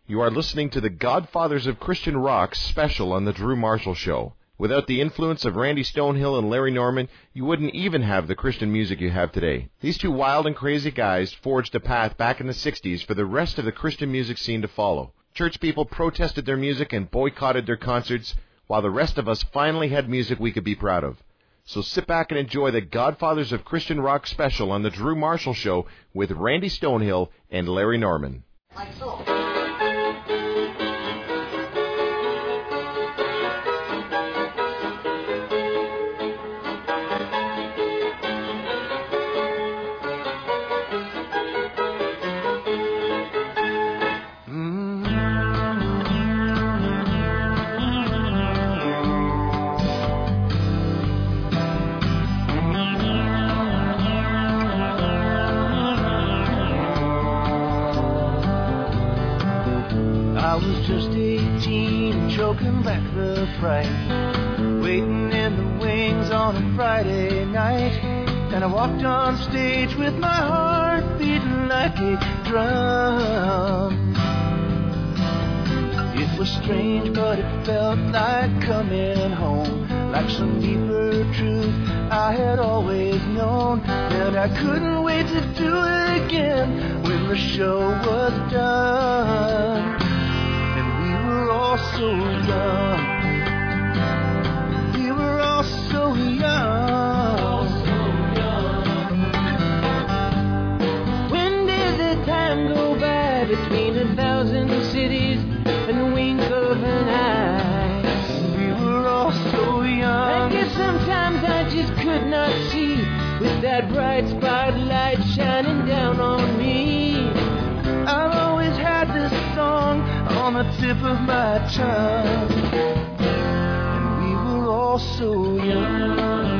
You are listening to the Godfathers of Christian Rock special on The Drew Marshall Show. Without the influence of Randy Stonehill and Larry Norman, you wouldn't even have the Christian music you have today. These two wild and crazy guys forged a path back in the 60s for the rest of the Christian music scene to follow. Church people protested their music and boycotted their concerts, while the rest of us finally had music we could be proud of. So sit back and enjoy the Godfathers of Christian Rock special on The Drew Marshall Show with Randy Stonehill and Larry Norman. Like so. I was just 18, choking back the fright, waiting in the wings on a Friday night. And I walked on stage with my heart beating like a drum. It was strange, but it felt like coming home, like some deeper truth I had always known. And I couldn't wait to do it again when the show was done. All so young. We were all so young. When did the time go by between 1,000 cities and the wink of an eye? We were all so young. I guess sometimes I just could not see, with that bright spotlight shining down on me. I've always had this song on the tip of my tongue, and we were all so young.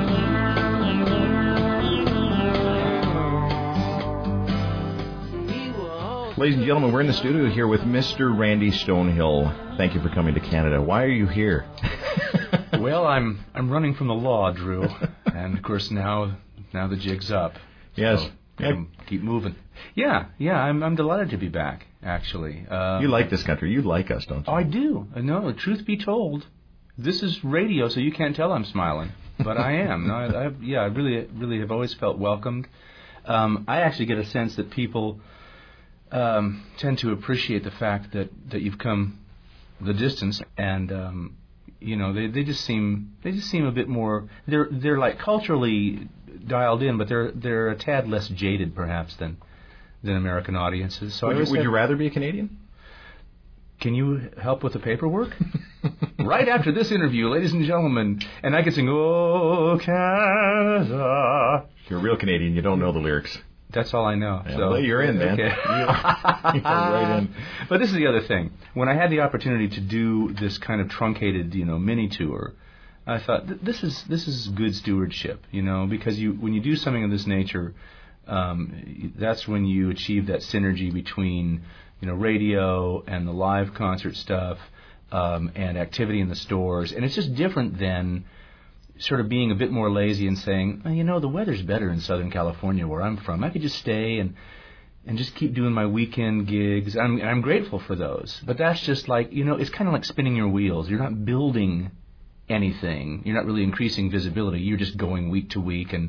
Ladies and gentlemen, we're in the studio here with Mr. Randy Stonehill. Thank you for coming to Canada. Why are you here? Well, I'm running from the law, Drew, and of course now the jig's up. Yes. So, keep moving. Yeah, I'm delighted to be back, actually. You like this country. You like us, don't you? Oh, I do. No, truth be told, this is radio, so you can't tell I'm smiling. But I am. No, I really have always felt welcomed. I actually get a sense that people tend to appreciate the fact that you've come the distance, and they just seem a bit more. They're like culturally dialed in, but they're a tad less jaded, perhaps, than American audiences. So would you rather be a Canadian? Can you help with the paperwork? Right after this interview, ladies and gentlemen, and I can sing "Oh Canada." You're a real Canadian. You don't know the lyrics. That's all I know. Yeah, so well, you're in, man. Okay. You're right in. But this is the other thing. When I had the opportunity to do this kind of truncated, mini tour, I thought this is good stewardship, because when you do something of this nature, that's when you achieve that synergy between radio and the live concert stuff, and activity in the stores, and it's just different than sort of being a bit more lazy and saying, the weather's better in Southern California where I'm from. I could just stay and just keep doing my weekend gigs. I'm grateful for those, but that's just like it's kind of like spinning your wheels. You're not building anything. You're not really increasing visibility. You're just going week to week and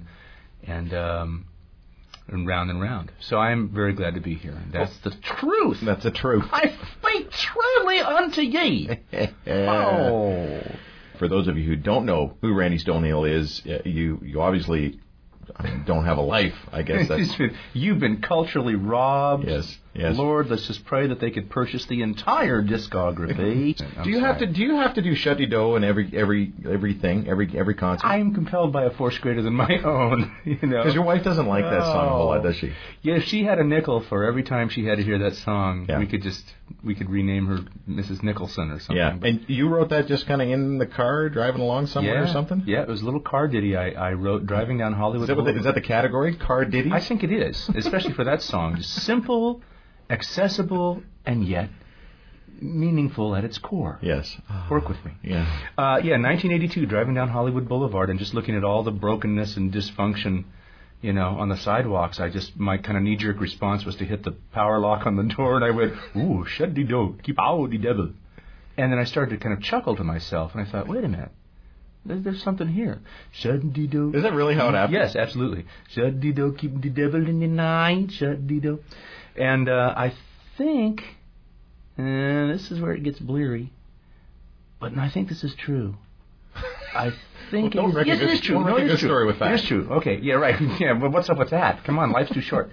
round and round. So I'm very glad to be here. That's the truth. That's the truth. I speak truly unto ye. Oh. For those of you who don't know who Randy Stonehill is, you obviously don't have a life, I guess. You've been culturally robbed. Yes. Lord, let's just pray that they could purchase the entire discography. Do you have to do Shut Di Do in everything, every concert? I am compelled by a force greater than my own. Because your wife doesn't like that song a whole lot, does she? Yeah, if she had a nickel for every time she had to hear that song, yeah. we could rename her Mrs. Nicholson or something. Yeah, and you wrote that just kind of in the car, driving along somewhere or something? Yeah, it was a little car ditty I wrote driving down Hollywood. Is that the category, car ditty? I think it is, especially for that song. Just simple, accessible, and yet meaningful at its core. Yes. Work with me. Yeah. 1982, driving down Hollywood Boulevard and just looking at all the brokenness and dysfunction on the sidewalks, my kind of knee-jerk response was to hit the power lock on the door, and I went, ooh, shut-de-do, keep out the devil. And then I started to kind of chuckle to myself, and I thought, wait a minute, there's something here. Shut-de-do. Is that really how it happened? Yes, absolutely. Shut-de-do, keep the devil in the night, shut-de-do. And I think, this is where it gets bleary, but I think this is true. I think it is. Yes, it is true. No, it is true. Story with that. It is true. Okay, yeah, right. Yeah, but what's up with that? Come on, life's too short.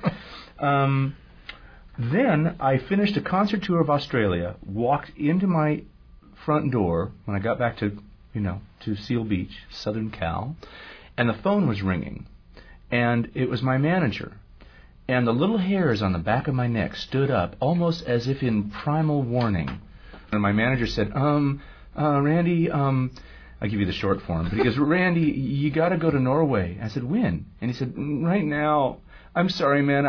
Then I finished a concert tour of Australia, walked into my front door when I got back to Seal Beach, Southern Cal, and the phone was ringing. And it was my manager. And the little hairs on the back of my neck stood up, almost as if in primal warning. And my manager said, Randy, I'll give you the short form. But he goes, Randy, you got to go to Norway. I said, when? And he said, right now. I'm sorry, man.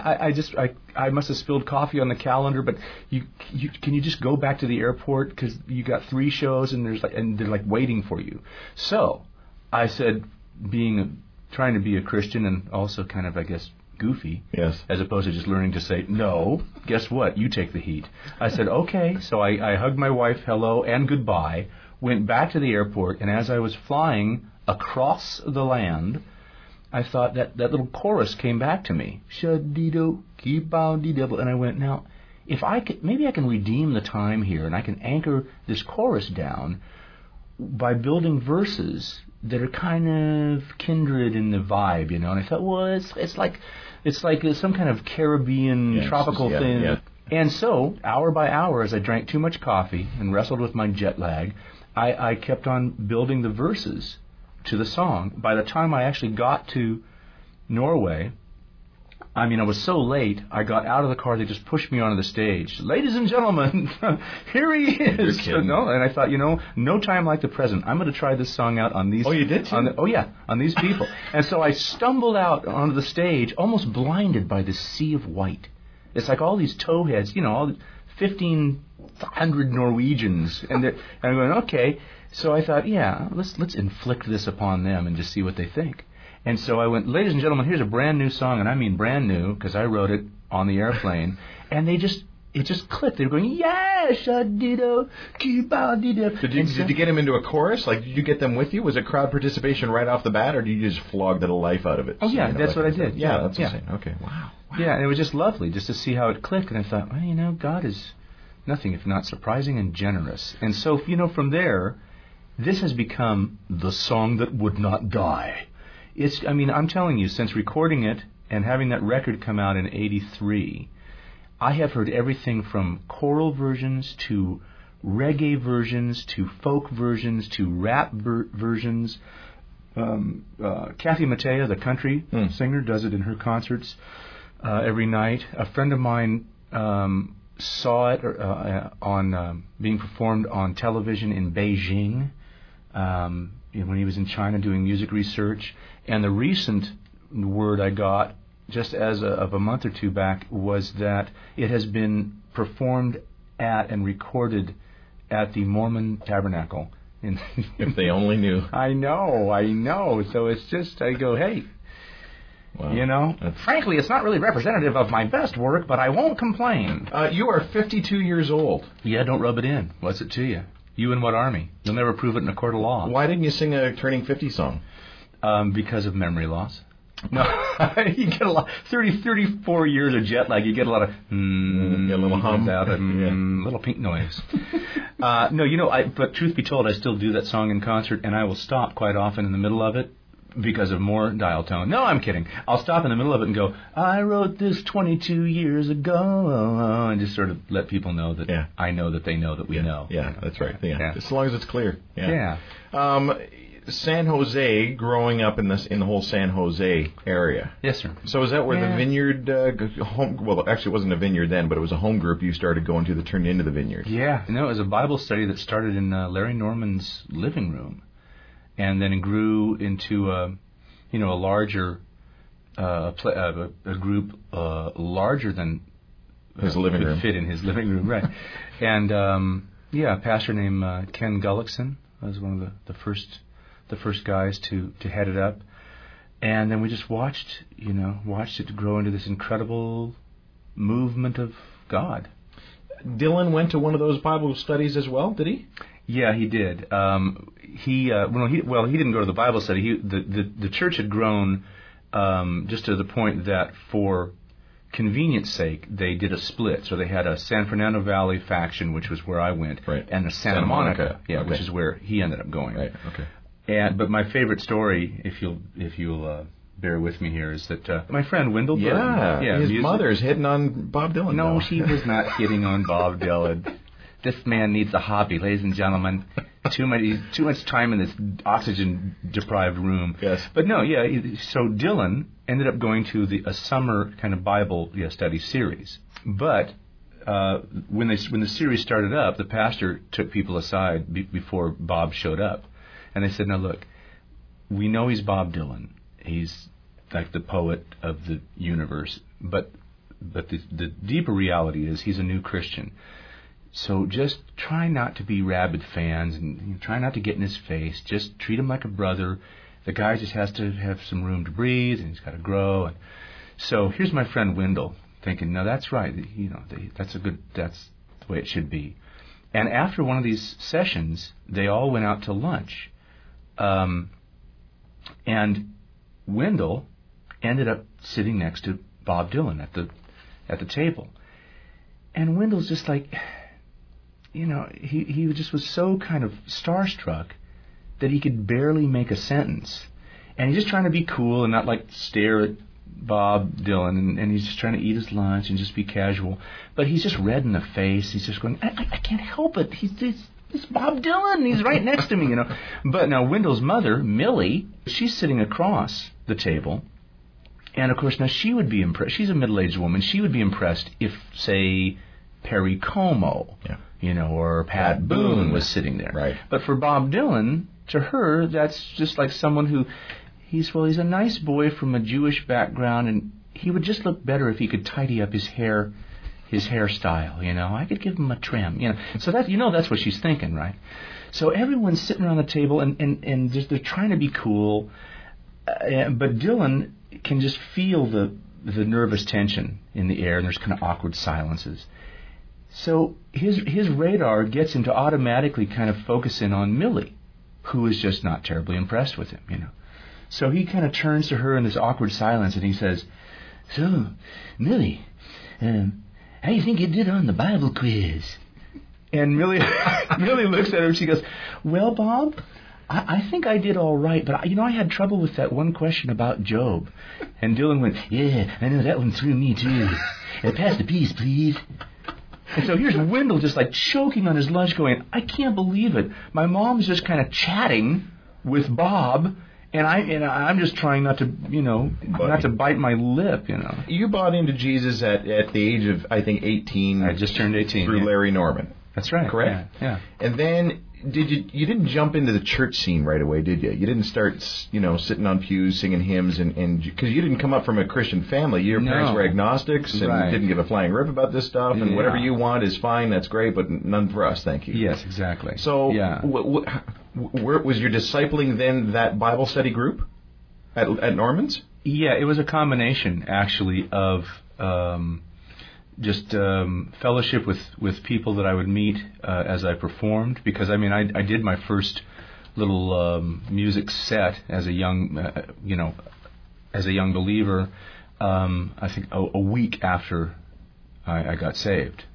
I must have spilled coffee on the calendar. But can you just go back to the airport because you got 3 shows and they're like waiting for you. So I said, trying to be a Christian and also kind of, I guess, goofy. Yes. As opposed to just learning to say no. Guess what? You take the heat. I said okay. So I hugged my wife, hello and goodbye. Went back to the airport, and as I was flying across the land, I thought that little chorus came back to me. Shud-dee-do, keep on dee devil. And I went, now, if I could, maybe I can redeem the time here, and I can anchor this chorus down by building verses that are kind of kindred in the vibe, And I thought, well, it's like some kind of Caribbean tropical thing. Yeah. And so, hour by hour, as I drank too much coffee and wrestled with my jet lag, I kept on building the verses to the song. By the time I actually got to Norway, I was so late, I got out of the car, they just pushed me onto the stage. Ladies and gentlemen, here he is. And I thought, no time like the present. I'm going to try this song out on these... Oh, you did too? On these people. And so I stumbled out onto the stage, almost blinded by this sea of white. It's like all these towheads, all the 1,500 Norwegians, and I'm going, okay. So I thought, let's inflict this upon them and just see what they think. And so I went, ladies and gentlemen, here's a brand new song, and I mean brand new because I wrote it on the airplane, and it just clicked. They were going, yeah, shadido, keep on dido. Did you get them into a chorus? Like, did you get them with you? Was it crowd participation right off the bat, or did you just flog the life out of it? Oh yeah, that's what I did. Yeah, that's what I'm saying. Okay, wow. Yeah, and it was just lovely just to see how it clicked. And I thought, well, God is nothing if not surprising and generous. And so, from there, this has become the song that would not die. I'm telling you, since recording it and having that record come out in '83, I have heard everything from choral versions to reggae versions to folk versions to rap versions. Kathy Mattea, the country singer, does it in her concerts every night. A friend of mine saw it on being performed on television in Beijing when he was in China doing music research. And the recent word I got just of a month or two back was that it has been performed at and recorded at the Mormon Tabernacle. If they only knew. I know. So it's just, I go, hey, wow. Frankly, it's not really representative of my best work, but I won't complain. You are 52 years old. Yeah, don't rub it in. What's it to you? You in what army? You'll never prove it in a court of law. Why didn't you sing a turning 50 song? Because of memory loss. No, you get a lot. 34 years of jet lag. You get a lot of a little hum, little pink noise. But truth be told, I still do that song in concert, and I will stop quite often in the middle of it because of more dial tone. No, I'm kidding. I'll stop in the middle of it and go, I wrote this 22 years ago, and just sort of let people know that I know that they know that we know. Yeah, that's right. Yeah. As long as it's clear. Yeah. San Jose, growing up in the whole San Jose area. Yes, sir. So is that where the Vineyard home? Well, actually, it wasn't a Vineyard then, but it was a home group you started going to that turned into the Vineyard. Yeah. No, it was a Bible study that started in Larry Norman's living room, and then it grew into a larger a group larger than his living room. Fit in his living room, right? And a pastor named Ken Gullickson was one of the first guys to head it up, And then we just watched it grow into this incredible movement of God. Dylan went to one of those Bible studies as well, did he? Yeah, he did. He didn't go to the Bible study. The church had grown just to the point that for convenience sake, they did a split. So they had a San Fernando Valley faction, which was where I went, right, and the Santa Monica, okay, which is where he ended up going. Right. Okay. But my favorite story, if you'll bear with me here, is that my friend Wendell Burton, his mother's hitting on Bob Dylan. No, she was not hitting on Bob Dylan. This man needs a hobby, ladies and gentlemen. Too much time in this oxygen-deprived room. Yes. But no, so Dylan ended up going to a summer kind of Bible study series. But when the series started up, the pastor took people aside before Bob showed up. And they said, now look, we know he's Bob Dylan. He's like the poet of the universe. But the deeper reality is he's a new Christian. So just try not to be rabid fans and try not to get in his face. Just treat him like a brother. The guy just has to have some room to breathe, and he's got to grow. And so here's my friend Wendell thinking, no, that's right. That's the way it should be. And after one of these sessions, they all went out to lunch. And Wendell ended up sitting next to Bob Dylan at the table. And Wendell's just like, he just was so kind of starstruck that he could barely make a sentence. And he's just trying to be cool and not like stare at Bob Dylan, and he's just trying to eat his lunch and just be casual. But he's just red in the face. He's just going, I can't help it. It's Bob Dylan. He's right next to me, But now Wendell's mother, Millie, she's sitting across the table. And, of course, now she would be impressed. She's a middle-aged woman. She would be impressed if, say, Perry Como, or Pat Boone was sitting there. Right. But for Bob Dylan, to her, that's just like someone who, he's a nice boy from a Jewish background, and he would just look better if he could tidy up his hairstyle, I could give him a trim, So that's what she's thinking, right? So everyone's sitting around the table, and they're trying to be cool, but Dylan can just feel the nervous tension in the air, and there's kind of awkward silences. So his radar gets him to automatically kind of focus in on Millie, who is just not terribly impressed with him, So he kind of turns to her in this awkward silence, and he says, "So, Millie, how do you think you did on the Bible quiz?" And Millie looks at her and she goes, "Well, Bob, I think I did all right, but I had trouble with that one question about Job." And Dylan went, "Yeah, I know that one threw me too. Pass the peas, please." And so here's Wendell just like choking on his lunch going, I can't believe it. My mom's just kind of chatting with Bob, and I'm just trying not to, not to bite my lip, You bought into Jesus at the age of, I think, 18. I just turned 18. Through Larry Norman. That's right. Correct? Yeah. And then you didn't jump into the church scene right away, did you? You didn't start, sitting on pews singing hymns, and because you didn't come up from a Christian family. Your parents were agnostics and didn't give a flying rip about this stuff, and whatever you want is fine, that's great, but none for us, thank you. Yes, exactly. So, was your discipling then that Bible study group at Norman's? Yeah, it was a combination, actually, of just fellowship with people that I would meet as I performed, because I did my first little music set as a young believer. I think a week after I got saved.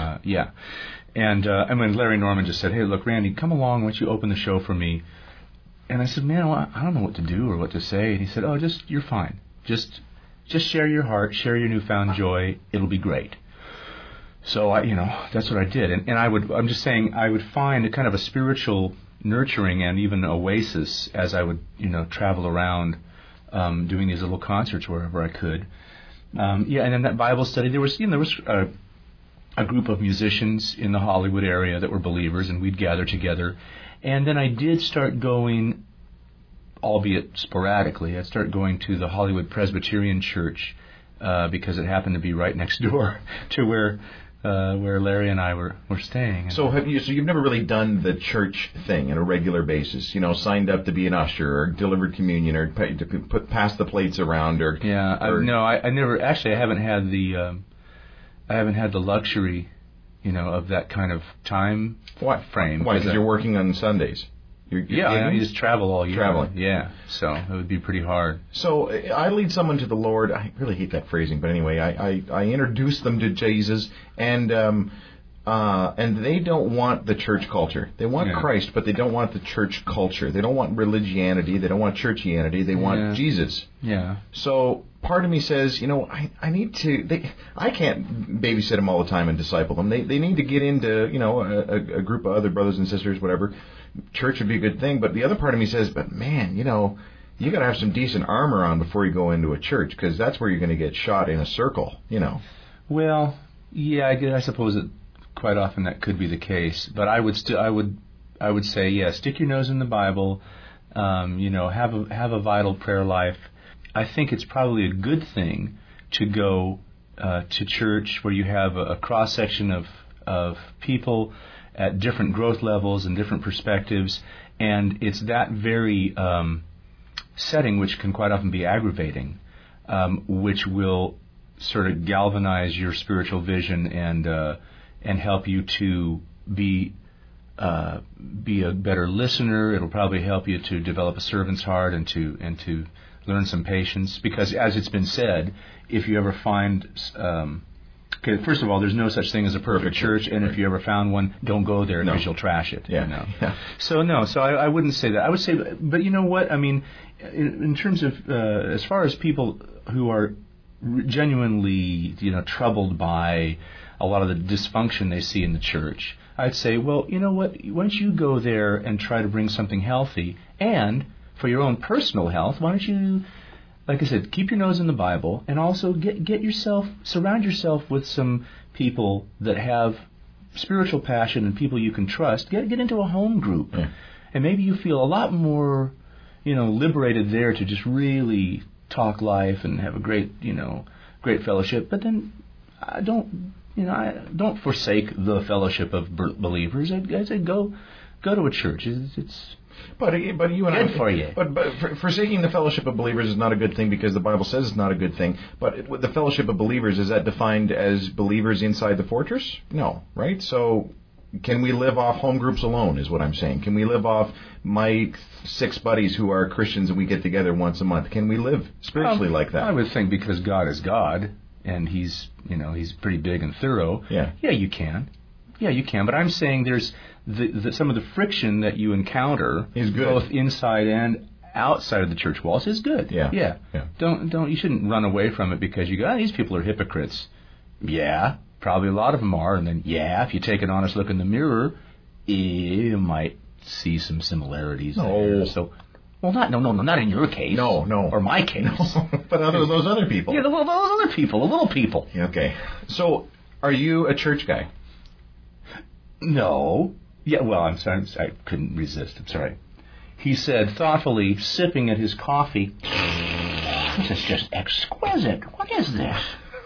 And Larry Norman just said, "Hey, look, Randy, come along. Why don't you open the show for me?" And I said, "Man, I don't know what to do or what to say." And he said, "Oh, you're fine. Just share your heart, share your newfound joy. It'll be great." So that's what I did, and I would find a kind of a spiritual nurturing and even oasis as I would travel around doing these little concerts wherever I could. And then that Bible study, there was a group of musicians in the Hollywood area that were believers, and we'd gather together. And then I did start going, albeit sporadically, I'd start going to the Hollywood Presbyterian Church because it happened to be right next door to where where Larry and I were staying. So you've never really done the church thing on a regular basis? Signed up to be an usher or delivered communion or pass the plates around or I never actually. I haven't had the luxury, of that kind of time frame. Why? Because you're working on Sundays. You just travel all year. Traveling. Yeah, so it would be pretty hard. So I lead someone to the Lord. I really hate that phrasing, but anyway, I introduce them to Jesus, and they don't want the church culture. They want Christ, but they don't want the church culture. They don't want religianity. They don't want churchianity. They want Jesus. Yeah. So part of me says, I need to. I can't babysit them all the time and disciple them. They need to get into a group of other brothers and sisters, whatever. Church would be a good thing, but the other part of me says, but man, you got to have some decent armor on before you go into a church, because that's where you're going to get shot in a circle, Well, yeah, I suppose that quite often that could be the case, but I would say, stick your nose in the Bible, have a vital prayer life. I think it's probably a good thing to go to church where you have a cross section of people at different growth levels and different perspectives, and it's that very setting which can quite often be aggravating, which will sort of galvanize your spiritual vision and help you to be a better listener. It'll probably help you to develop a servant's heart and to learn some patience, because as it's been said, if you ever find first of all, there's no such thing as a perfect church, and if you ever found one, don't go there because you'll trash it. Yeah. So I wouldn't say that. I would say, but you know what? I mean, in terms of as far as people who are genuinely, troubled by a lot of the dysfunction they see in the church, I'd say, well, you know what? Why don't you go there and try to bring something healthy, and for your own personal health, why don't you, like I said, keep your nose in the Bible, and also surround yourself with some people that have spiritual passion and people you can trust. Get into a home group, and maybe you feel a lot more, liberated there to just really talk life and have a great fellowship. But then don't forsake the fellowship of believers. I'd say go to a church. But you and good for you. But forsaking the fellowship of believers is not a good thing, because the Bible says it's not a good thing. But the fellowship of believers, is that defined as believers inside the fortress? No, right? So can we live off home groups alone, is what I'm saying. Can we live off my 6 buddies who are Christians and we get together once a month? Can we live spiritually like that? I would think, because God is God and he's pretty big and thorough. Yeah, you can. Yeah, you can. But I'm saying there's some of the friction that you encounter is good, both inside and outside of the church walls, is good. Yeah. Don't you shouldn't run away from it because you go, these people are hypocrites. Yeah, probably a lot of them are. And then if you take an honest look in the mirror, you might see some similarities there. So, well, not in your case. No. Or my case. No. But those other people. Yeah, those other people, the little people. Okay. So, are you a church guy? No. Yeah, well, I'm sorry. I couldn't resist. I'm sorry. He said, thoughtfully, sipping at his coffee, "This is just exquisite. What is this?"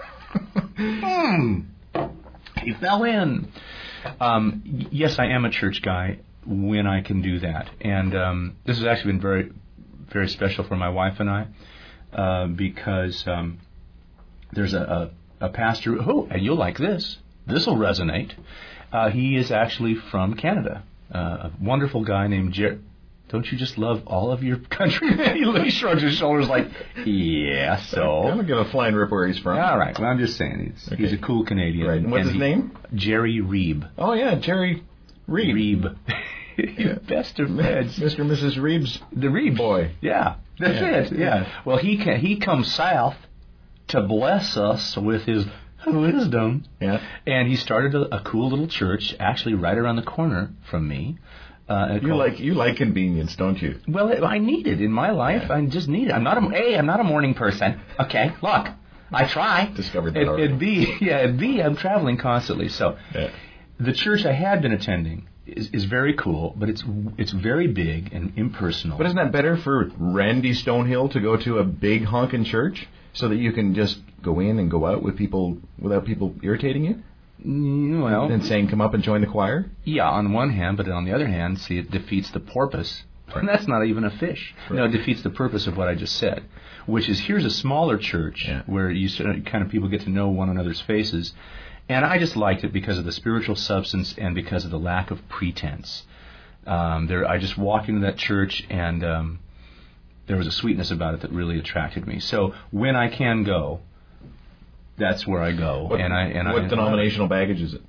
He fell in. Yes, I am a church guy when I can do that. And this has actually been very, very special for my wife and I, because there's a pastor who, and you'll like this. This will resonate. He is actually from Canada. A wonderful guy named Jerry. Don't you just love all of your country? He shrugs his shoulders like, yeah, so. I'm going to give a flying rip where he's from. All right. Well, I'm just saying. He's a cool Canadian. Right. And what's his name? Jerry Reeb. Oh, yeah, Jerry Reeb. Best of friends. Mr. and Mrs. Reeb's the Reeb boy. Yeah, that's it. Yeah. Well, he comes south to bless us with his wisdom. Yeah. And he started a cool little church, actually right around the corner from me. You like convenience, don't you? Well, I need it in my life. Yeah. I just need it. I'm not a morning person. Okay, look, I try. Discovered that already. At B, I'm traveling constantly. So, the church I had been attending is very cool, but it's very big and impersonal. But isn't that better for Randy Stonehill to go to a big honking church so that you can just go in and go out with people without people irritating you? Well, and saying, "Come up and join the choir." Yeah, on one hand, but on the other hand, see, it defeats the purpose. Right. And that's not even a fish. Right. No, it defeats the purpose of what I just said, which is here's a smaller church where you kind of people get to know one another's faces. And I just liked it because of the spiritual substance and because of the lack of pretense. I just walked into that church, and there was a sweetness about it that really attracted me. So when I can go, that's where I go. What denominational baggage is it?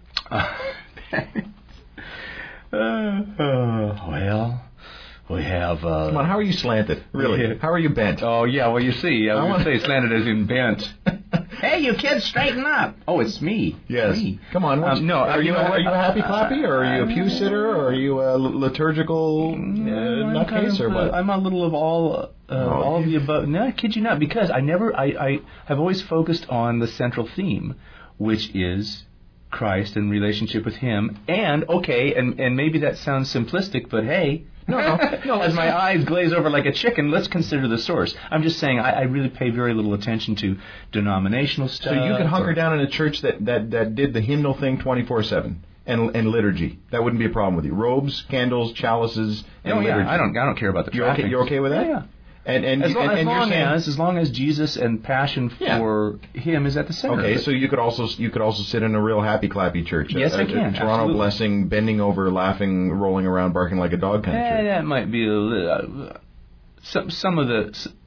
Well, we have... Come on, how are you slanted? Really? Yeah. How are you bent? Oh, yeah, well, you see, I would say slanted as in bent. Hey, you kids, straighten up. Oh, it's me. Yes. Me. Come on. No, are you a happy clappy, or are you a pew sitter, or are you a liturgical nutcase, or what? I'm a little of all of the above. No, I kid you not, because I have always focused on the central theme, which is Christ and relationship with Him. And maybe that sounds simplistic, but hey. No. As my eyes glaze over like a chicken, let's consider the source. I'm just saying I really pay very little attention to denominational stuff. So you could hunker down in a church that did the hymnal thing 24/7 and liturgy. That wouldn't be a problem with you. Robes, candles, chalices, and liturgy. I don't care about the traffic. You're okay with that? Yeah. And as long as Jesus and passion for Him is at the center. Okay, so you could also sit in a real happy clappy church. Yes, I can. Toronto absolutely. Blessing, bending over, laughing, rolling around, barking like a dog kind of church. That might be a little, some of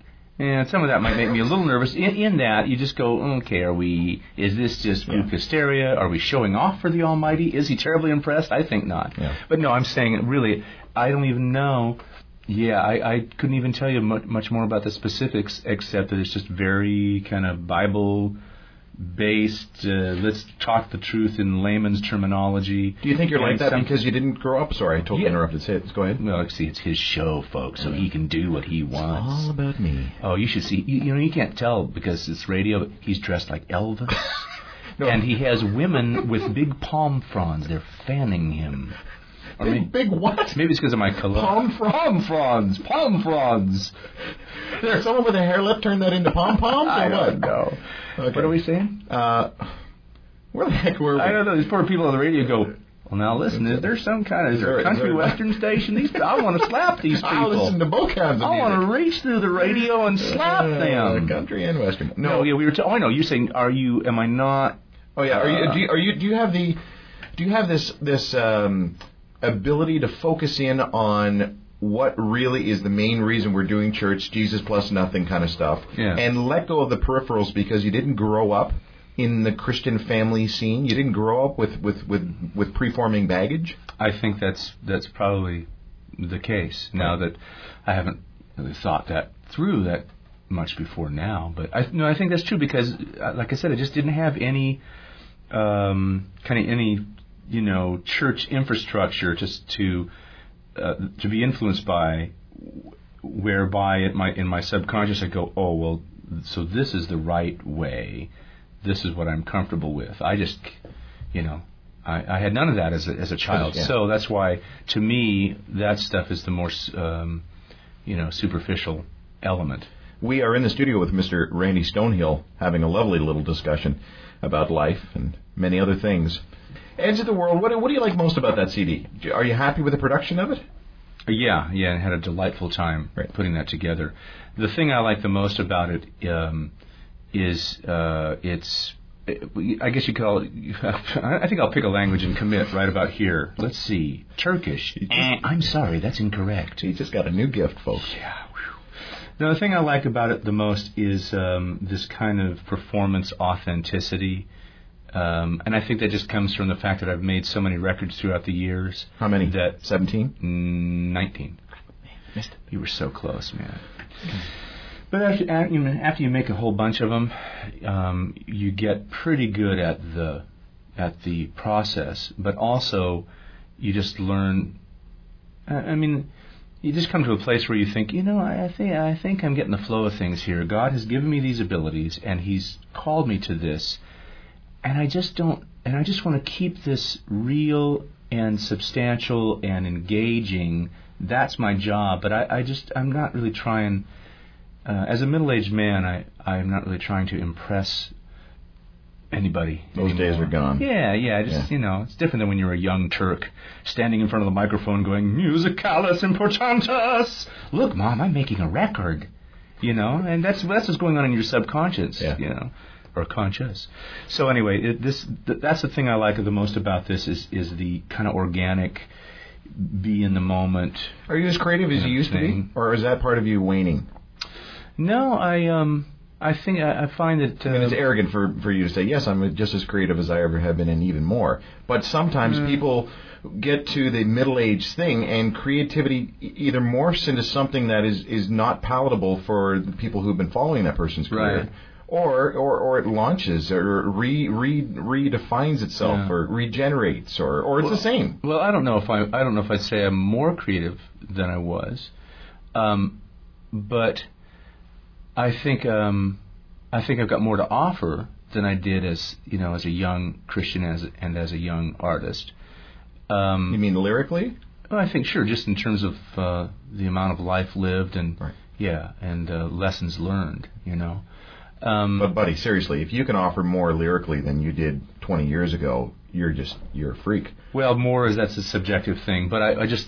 that might make me a little nervous. In that you just go, okay, is this just group hysteria? Are we showing off for the Almighty? Is He terribly impressed? I think not. Yeah. But no, I'm saying really, I don't even know. Yeah, I couldn't even tell you much more about the specifics, except that it's just very kind of Bible-based, let's talk the truth in layman's terminology. Do you think you're like that because you didn't grow up? Sorry, I totally interrupted. Say it. Go ahead. Well, see, it's his show, folks, so he can do what he wants. It's all about me. Oh, you should see. You can't tell because it's radio, but he's dressed like Elvis. No. And he has women with big palm fronds. They're fanning him. Big what? Maybe it's because of my cologne. Palm fronds. There's someone with a hair lip turned that into pom-poms? I don't know. Okay. What are we saying? Where the heck were we? I don't know. These poor people on the radio go, well, now listen, is there some kind of country western station? I want to slap these people. I'll listen to both kinds of music. I want to reach through the radio and slap them. Country and western. No, yeah, we were. I know. You're saying, am I not? Oh yeah. Do you have this ability to focus in on what really is the main reason we're doing church, Jesus plus nothing kind of stuff, and let go of the peripherals because you didn't grow up in the Christian family scene? You didn't grow up with preforming baggage? I think that's probably the case. Now that I haven't really thought that through that much before now, but I think that's true because, like I said, I just didn't have any church infrastructure just to be influenced by, whereby in my subconscious I go, oh well, so this is the right way. This is what I'm comfortable with. I just, I had none of that as a child. Yeah. So that's why, to me, that stuff is the more, superficial element. We are in the studio with Mr. Randy Stonehill having a lovely little discussion about life and many other things. Edge of the World, what do you like most about that CD? Are you happy with the production of it? Yeah, I had a delightful time putting that together. The thing I like the most about it is it's, I guess you call it, I think I'll pick a language and commit right about here. Let's see, Turkish. I'm sorry, that's incorrect. You just got a new gift, folks. Yeah. Now, the thing I like about it the most is this kind of performance authenticity. And I think that just comes from the fact that I've made so many records throughout the years. How many? 17? 19. Missed it. You were so close, man. But after you make a whole bunch of them, you get pretty good at the process. But also, you just learn. You just come to a place where you think, I think I'm getting the flow of things here. God has given me these abilities, and He's called me to this. And I just want to keep this real and substantial and engaging. That's my job. But I'm not really trying, as a middle-aged man, I'm not really trying to impress anybody. Those days are gone. Yeah. It's different than when you're a young Turk standing in front of the microphone going, musicalis importantus. Look, Mom, I'm making a record. And that's what's going on in your subconscious, or conscious. So anyway, that's the thing I like the most about this is the kind of organic, be in the moment. Are you as creative as you used to be, or is that part of you waning? No, I think I find that... it's arrogant for you to say, yes, I'm just as creative as I ever have been and even more. But sometimes people get to the middle-aged thing and creativity either morphs into something that is not palatable for the people who've been following that person's career. Right. Or it launches or redefines itself or regenerates or it's the same. Well, I don't know if I'd say I'm more creative than I was. But I think I've got more to offer than I did as a young Christian and as a young artist. You mean lyrically? Well, I think sure, just in terms of the amount of life lived and lessons learned. But buddy, seriously, if you can offer more lyrically than you did 20 years ago, you're a freak. Well, more that's a subjective thing, but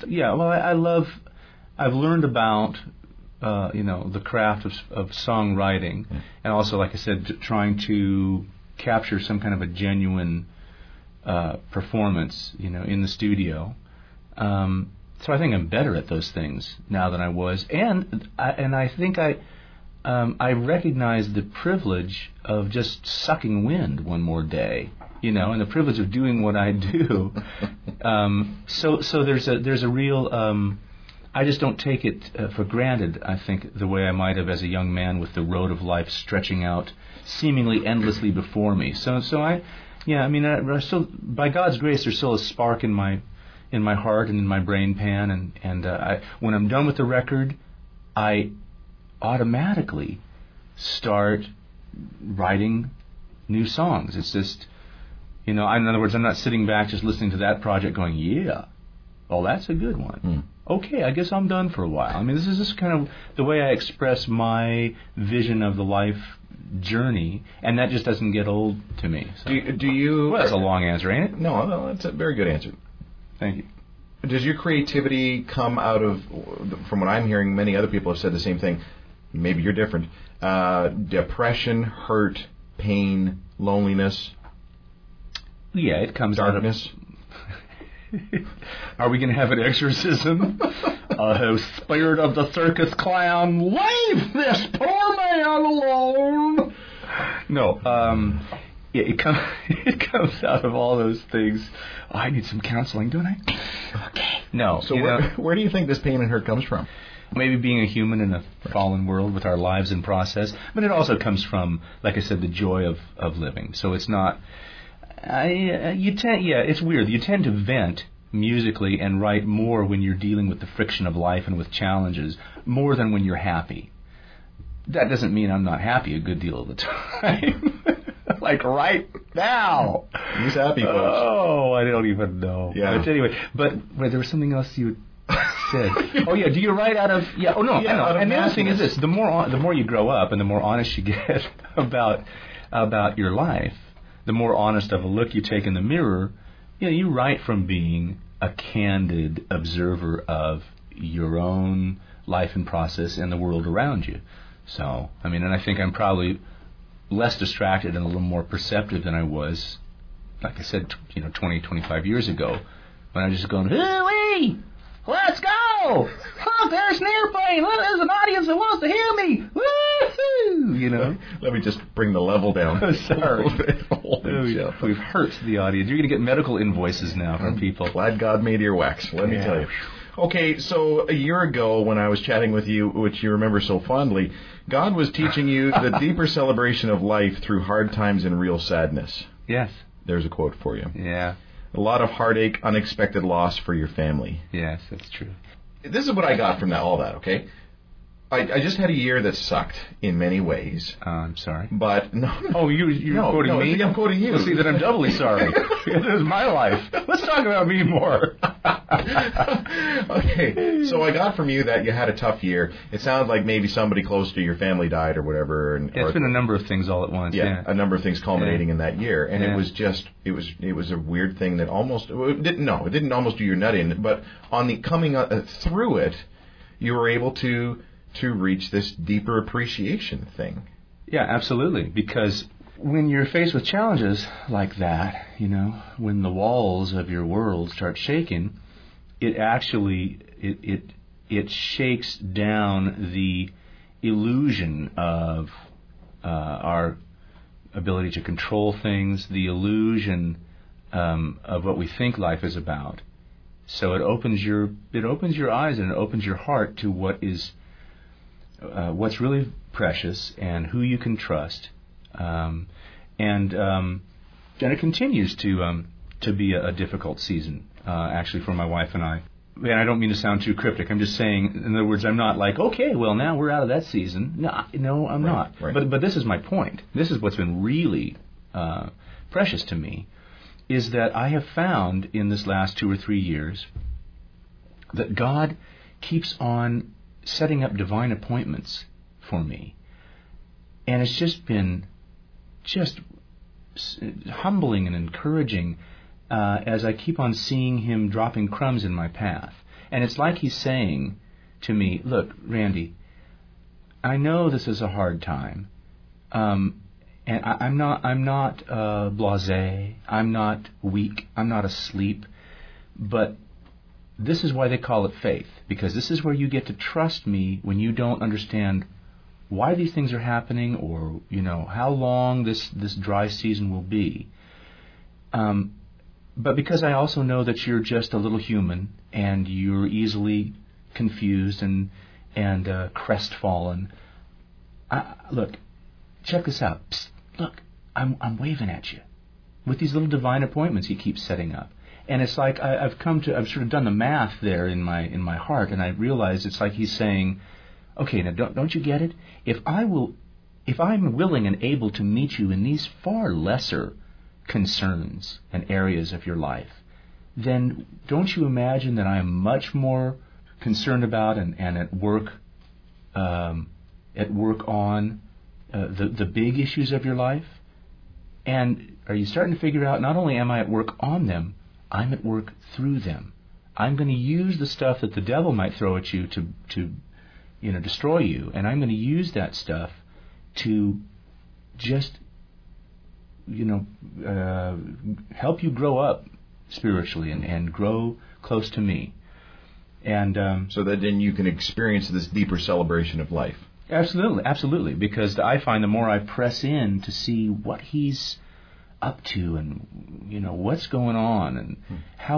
I've learned about the craft of songwriting, and also, like I said, trying to capture some kind of a genuine performance, in the studio. So I think I'm better at those things now than I was, and I think I recognize the privilege of just sucking wind one more day, and the privilege of doing what I do. So there's a real. I just don't take it for granted, I think, the way I might have as a young man with the road of life stretching out seemingly endlessly before me. So I still, by God's grace, there's still a spark in my heart and in my brain pan, and when I'm done with the record, I automatically start writing new songs. It's just, in other words, I'm not sitting back just listening to that project going, yeah, well, that's a good one. Okay, I guess I'm done for a while. This is just kind of the way I express my vision of the life journey, and that just doesn't get old to me. So. Do you... Well, that's a long answer, ain't it? No, that's a very good answer. Thank you. Does your creativity come out of, from what I'm hearing, many other people have said the same thing, maybe you're different, depression, hurt, pain, loneliness? Yeah, it comes darkness. Out of... Are we going to have an exorcism? Spirit of the circus clown, leave this poor man alone. No, it comes out of all those things. Oh, I need some counseling, don't I? Okay. No. So where do you think this pain and hurt comes from? Maybe being a human in a fallen world with our lives in process, but it also comes from, like I said, the joy of living. So it's not. It's weird. You tend to vent musically and write more when you're dealing with the friction of life and with challenges, more than when you're happy. That doesn't mean I'm not happy a good deal of the time. Like right now. He's happy, folks. Oh, I don't even know. Yeah. But anyway, there was something else you said. Oh yeah, do you write out of? Yeah. Oh no, I know. And the other thing is this: the more you grow up, and the more honest you get about your life, the more honest of a look you take in the mirror, you write from being a candid observer of your own life and process and the world around you. So, and I think I'm probably less distracted and a little more perceptive than I was, like I said, 20, 25 years ago, when I was just going, hooey, let's go! Look, there's an airplane! Look, there's an audience that wants to hear me! Woo-hoo! Let me just bring the level down. Oh, sorry. We've hurt the audience. You're going to get medical invoices now from people. Glad God made earwax, let me tell you. Okay, so a year ago when I was chatting with you, which you remember so fondly, God was teaching you the deeper celebration of life through hard times and real sadness. Yes. There's a quote for you. Yeah. A lot of heartache, unexpected loss for your family. Yes, that's true. This is what I got from all that, okay? I just had a year that sucked in many ways. I'm sorry. But, no. Oh, you're quoting me? I'm quoting you. Well, see, that I'm doubly sorry. This is my life. Let's talk about me more. Okay, so I got from you that you had a tough year. It sounded like maybe somebody close to your family died or whatever. It's been a number of things all at once. Yeah, a number of things culminating in that year, and it was just it was a weird thing that it didn't almost do your nut in, but on the coming through it, you were able to reach this deeper appreciation thing. Yeah, absolutely, because when you're faced with challenges like that, when the walls of your world start shaking, it actually it shakes down the illusion of our ability to control things, the illusion of what we think life is about. So it opens your eyes and it opens your heart to what's really precious and who you can trust. And it continues to be a difficult season, actually, for my wife and I. And I don't mean to sound too cryptic. I'm just saying, in other words, I'm not like, okay, well, now we're out of that season. No, I'm not. Right. But this is my point. This is what's been really precious to me, is that I have found in this last 2 or 3 years that God keeps on setting up divine appointments for me. And it's just been humbling and encouraging as I keep on seeing Him dropping crumbs in my path. And it's like He's saying to me, look, Randy, I know this is a hard time, and I'm not blasé, I'm not weak, I'm not asleep, but this is why they call it faith, because this is where you get to trust me when you don't understand why these things are happening, or how long this dry season will be. But because I also know that you're just a little human and you're easily confused and crestfallen. Look, check this out. Psst, look, I'm waving at you with these little divine appointments He keeps setting up. And it's like I've sort of done the math there in my heart, and I realize it's like He's saying, okay, now don't you get it? If I'm willing and able to meet you in these far lesser concerns and areas of your life, then don't you imagine that I am much more concerned about and at work on the big issues of your life? And are you starting to figure out, not only am I at work on them, I'm at work through them. I'm going to use the stuff that the devil might throw at you to destroy you, and I'm going to use that stuff to just help you grow up spiritually and grow close to me. And so that then you can experience this deeper celebration of life. Absolutely, because I find the more I press in to see what He's up to and what's going on and how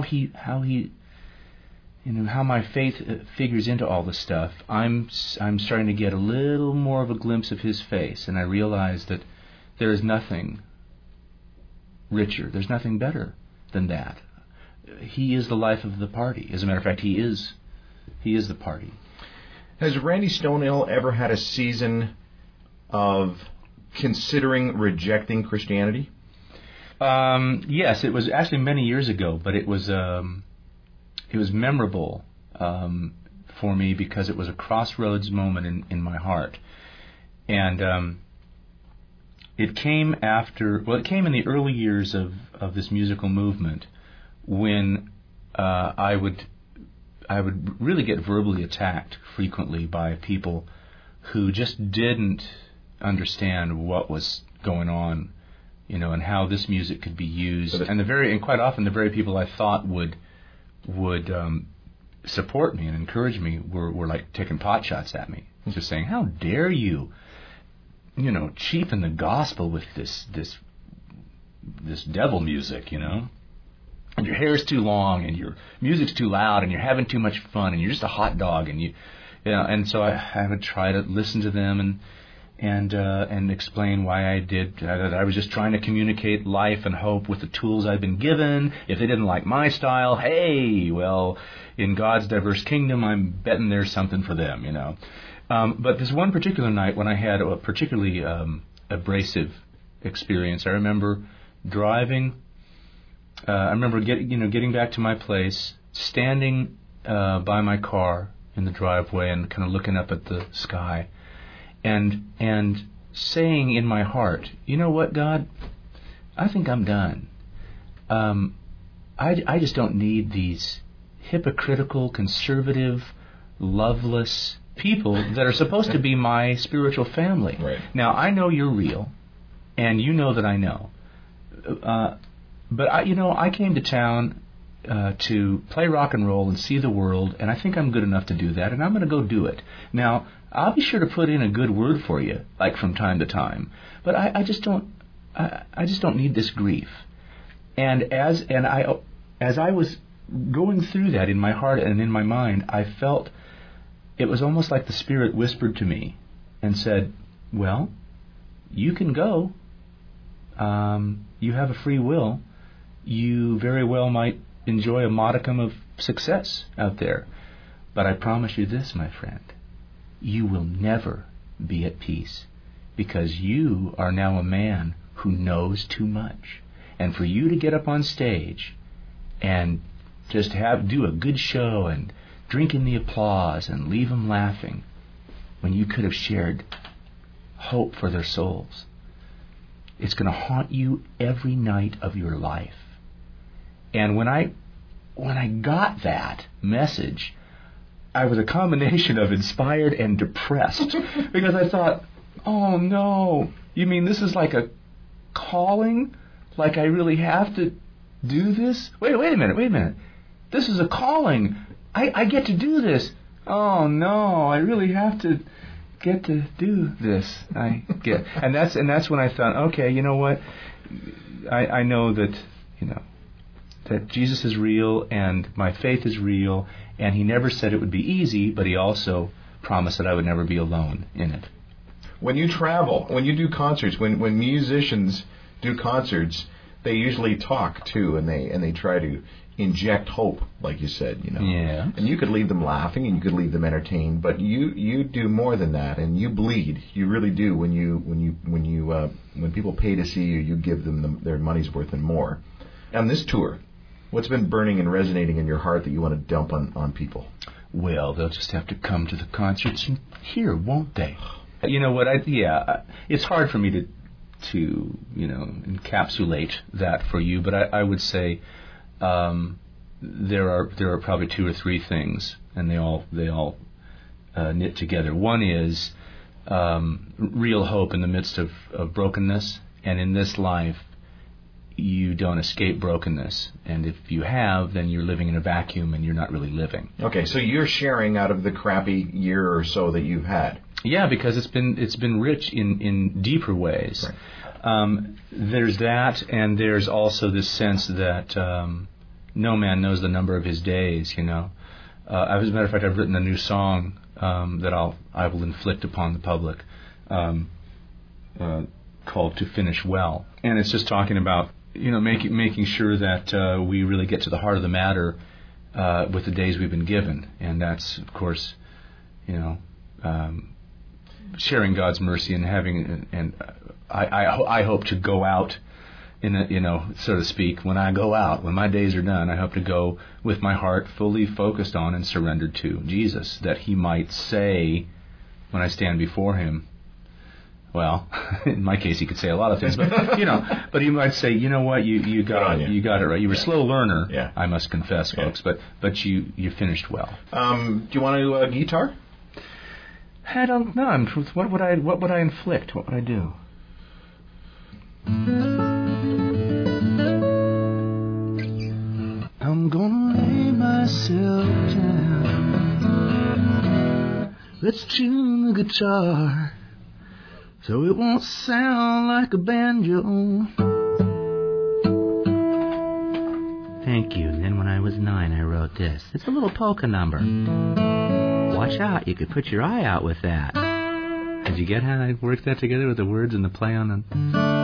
my faith figures into all this stuff, I'm starting to get a little more of a glimpse of His face, and I realize that there is nothing richer, there's nothing better than that. He is the life of the party. As a matter of fact, He is the party. Has Randy Stonehill ever had a season of considering rejecting Christianity? Yes, it was actually many years ago, but it was memorable for me because it was a crossroads moment in my heart. And it came in the early years of this musical movement, when I would really get verbally attacked frequently by people who just didn't understand what was going on, and how this music could be used. And quite often the very people I thought would support me and encourage me were like taking pot shots at me, just saying, "How dare you, cheapen the gospel with this devil music, and your hair's too long, and your music's too loud, and you're having too much fun, and you're just a hot dog." And and so I would try to listen to them and explain why I did. I was just trying to communicate life and hope with the tools I'd been given. If they didn't like my style, hey, well, in God's diverse kingdom, I'm betting there's something for them, But this one particular night when I had a particularly abrasive experience, I remember driving I remember getting back to my place, standing by my car in the driveway and kind of looking up at the sky, and saying in my heart, you know what, God, I think I'm done. I just don't need these hypocritical, conservative, loveless people that are supposed to be my spiritual family. Right. Now, I know you're real, and you know that I know. But I came to town to play rock and roll and see the world, and I think I'm good enough to do that, and I'm going to go do it. Now, I'll be sure to put in a good word for you, like from time to time. But I just don't need this grief. And as I was going through that in my heart and in my mind, I felt it was almost like the Spirit whispered to me and said, well, you can go. You have a free will. You very well might enjoy a modicum of success out there. But I promise you this, my friend, you will never be at peace, because you are now a man who knows too much. And for you to get up on stage and just do a good show and drink in the applause and leave them laughing, when you could have shared hope for their souls, it's going to haunt you every night of your life. And when I got that message, I was a combination of inspired and depressed, because I thought, oh no, you mean this is like a calling? Like I really have to do this? Wait a minute. This is a calling. I get to do this. Oh no, I really have to get to do this. And that's when I thought, okay, you know what? I know that, that Jesus is real and my faith is real, and he never said it would be easy, but he also promised that I would never be alone in it. When you travel, when you do concerts, when musicians do concerts, they usually talk too, and they try to inject hope, like you said, Yeah. And you could leave them laughing, and you could leave them entertained, but you do more than that, and you bleed. You really do. When people pay to see you, you give them their money's worth and more. On this tour, what's been burning and resonating in your heart that you want to dump on people? Well, they'll just have to come to the concerts and hear, won't they? You know what? It's hard for me to encapsulate that for you, but I would say there are probably two or three things, and they all knit together. One is real hope in the midst of brokenness, and in this life you don't escape brokenness, and if you have, then you're living in a vacuum and you're not really living. Okay, so you're sharing out of the crappy year or so that you've had. Yeah, because it's been rich in deeper ways. Right. There's that, and there's also this sense that no man knows the number of his days. As a matter of fact, I've written a new song that I will inflict upon the public, called "To Finish Well," and it's just talking about making sure that we really get to the heart of the matter with the days we've been given, and that's of course, sharing God's mercy and having, and I hope to go out so to speak, when I go out, when my days are done, I hope to go with my heart fully focused on and surrendered to Jesus, that he might say when I stand before him, well, in my case he could say a lot of things, but but he might say, you know what, you got it right. You were a slow learner, yeah. I must confess, folks, but you finished well. Do you want to guitar? I don't know. What would I inflict? What would I do? I'm gonna lay myself down. Let's tune the guitar so it won't sound like a banjo. Thank you. And then when I was 9, I wrote this. It's a little polka number. Watch out, you could put your eye out with that. Did you get how I worked that together with the words and the play on them?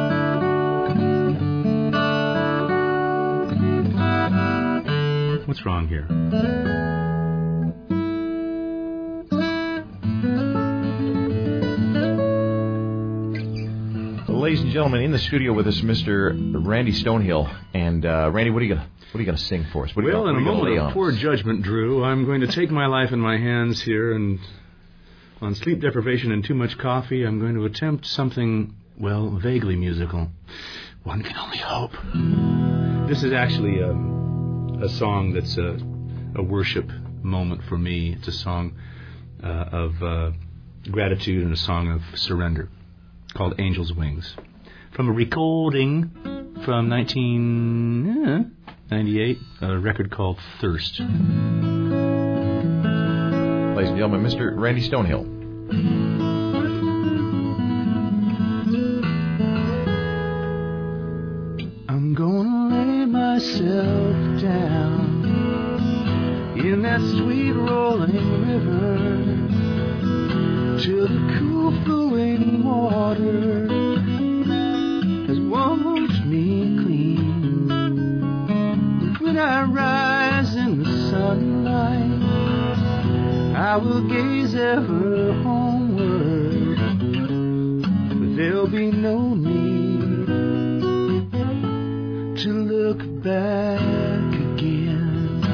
What's wrong here? The ladies and gentlemen, in the studio with us, Mr. Randy Stonehill. And Randy, what are you gonna sing for us? In a moment of poor judgment, Drew, I'm going to take my life in my hands here, and on sleep deprivation and too much coffee, I'm going to attempt something, well, vaguely musical. One can only hope. This is actually a song that's a worship moment for me. It's a song of gratitude and a song of surrender, called Angel's Wings, from a recording from 1998, a record called Thirst. Ladies and gentlemen, Mr. Randy Stonehill. I'm gonna lay myself down in that sweet rolling river, till the cool flowing water has washed me clean. When I rise in the sunlight, I will gaze ever homeward, but there'll be no need to look back again.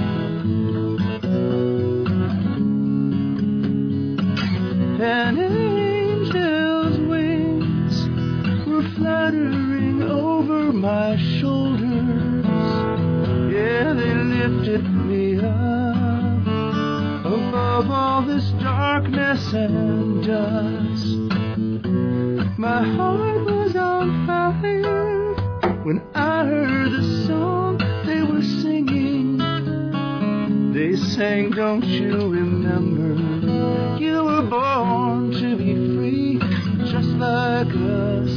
An angel's wings were fluttering over my shoulders. Yeah, they lifted me up above all this darkness and dust. My heart was on fire when I heard the song they were singing. They sang, don't you remember, you were born to be free, just like us,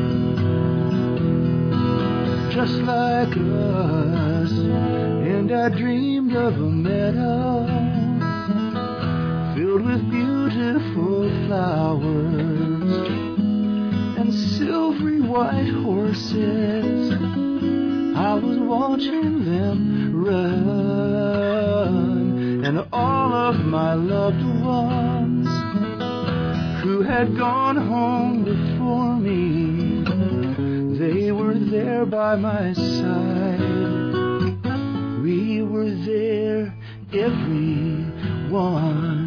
just like us. And I dreamed of a meadow filled with beautiful flowers and silvery white horses. I was watching them run, and all of my loved ones who had gone home before me, they were there by my side. We were there, everyone.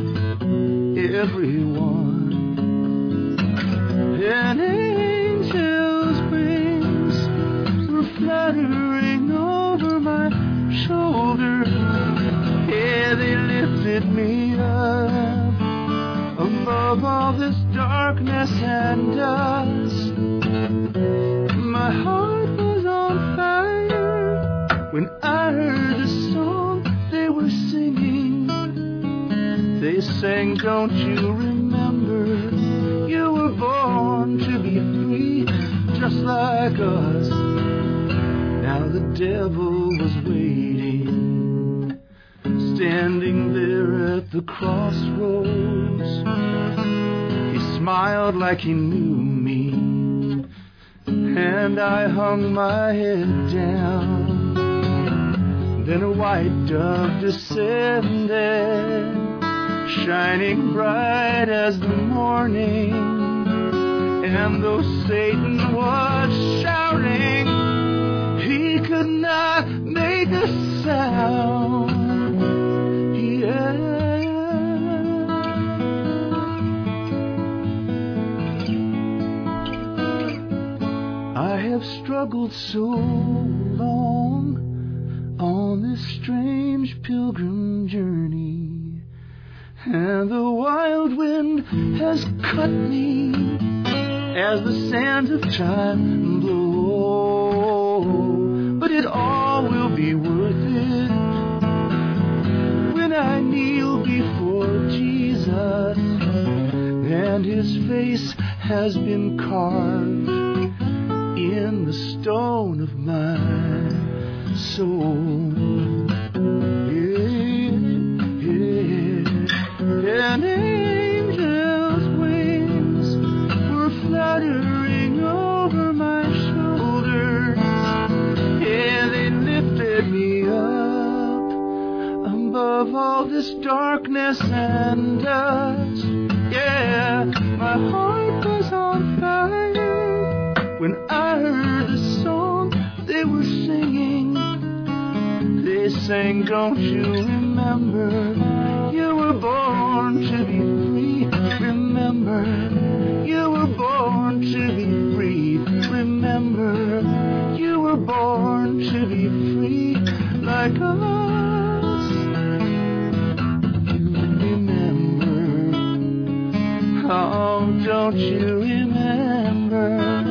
An angel's wings were fluttering over my shoulders. Yeah, they lifted me up above all this darkness and dust. My heart was on fire when I heard the song they were singing. They sang, don't you remember, you were born to be free, just like us. Now the devil was waiting, standing there at the crossroads. He smiled like he knew me, and I hung my head down. Then a white dove descended, shining bright as the morning. And though Satan was shouting, he could not make a sound. I have struggled so long on this strange pilgrim journey, and the wild wind has cut me as the sands of time blow. But it all will be worth it when I kneel before Jesus, and his face has been carved in the stone of my soul. An angel's wings were fluttering over my shoulders. Yeah, they lifted me up above all this darkness and dust. Yeah, my heart was on fire when I heard the song they were singing. They sang, don't you remember, you were born to be free. Remember, you were born to be free. Remember, you were born to be free like us. You remember, oh, don't you remember?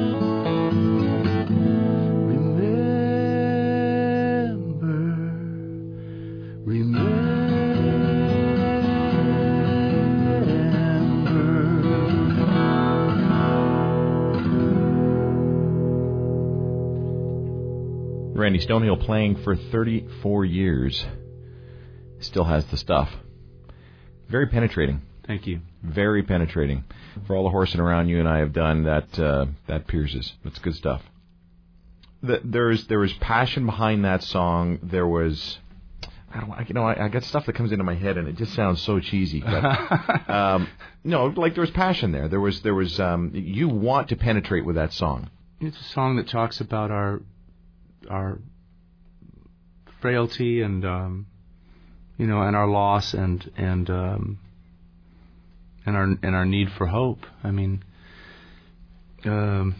Randy Stonehill, playing for 34 years, still has the stuff. Very penetrating. Thank you. Very penetrating. For all the horsing around you and I have done, that pierces. That's good stuff. There was passion behind that song. There was, I got stuff that comes into my head and it just sounds so cheesy. But, no, like there was passion there. There was you want to penetrate with that song. It's a song that talks about our frailty and and our loss and our need for hope. I mean, when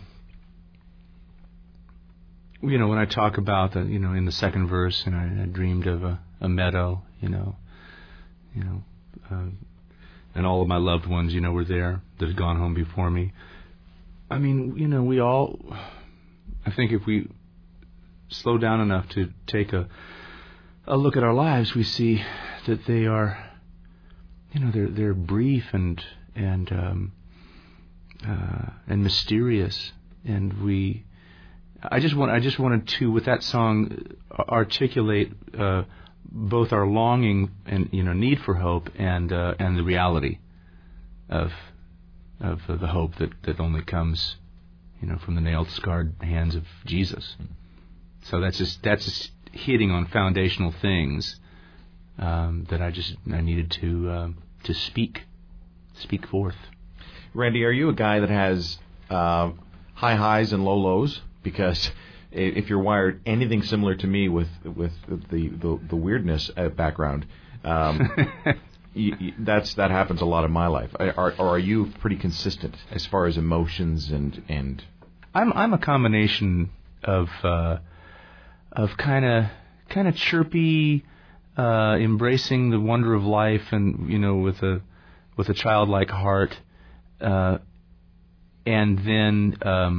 I talk about that, in the second verse, and I dreamed of a meadow, and all of my loved ones, were there that had gone home before me. I mean, we all, I think if we slow down enough to take a look at our lives, we see that they are, they're brief and mysterious, and I just wanted to, with that song, articulate both our longing and need for hope and the reality of the hope that only comes from the nailed, scarred hands of Jesus. So that's just hitting on foundational things that I needed to speak forth. Randy, are you a guy that has high highs and low lows? Because if you're wired anything similar to me with the weirdness background, that happens a lot in my life. Or are you pretty consistent as far as emotions and? I'm a combination of kind of chirpy, embracing the wonder of life, and with a childlike heart, and then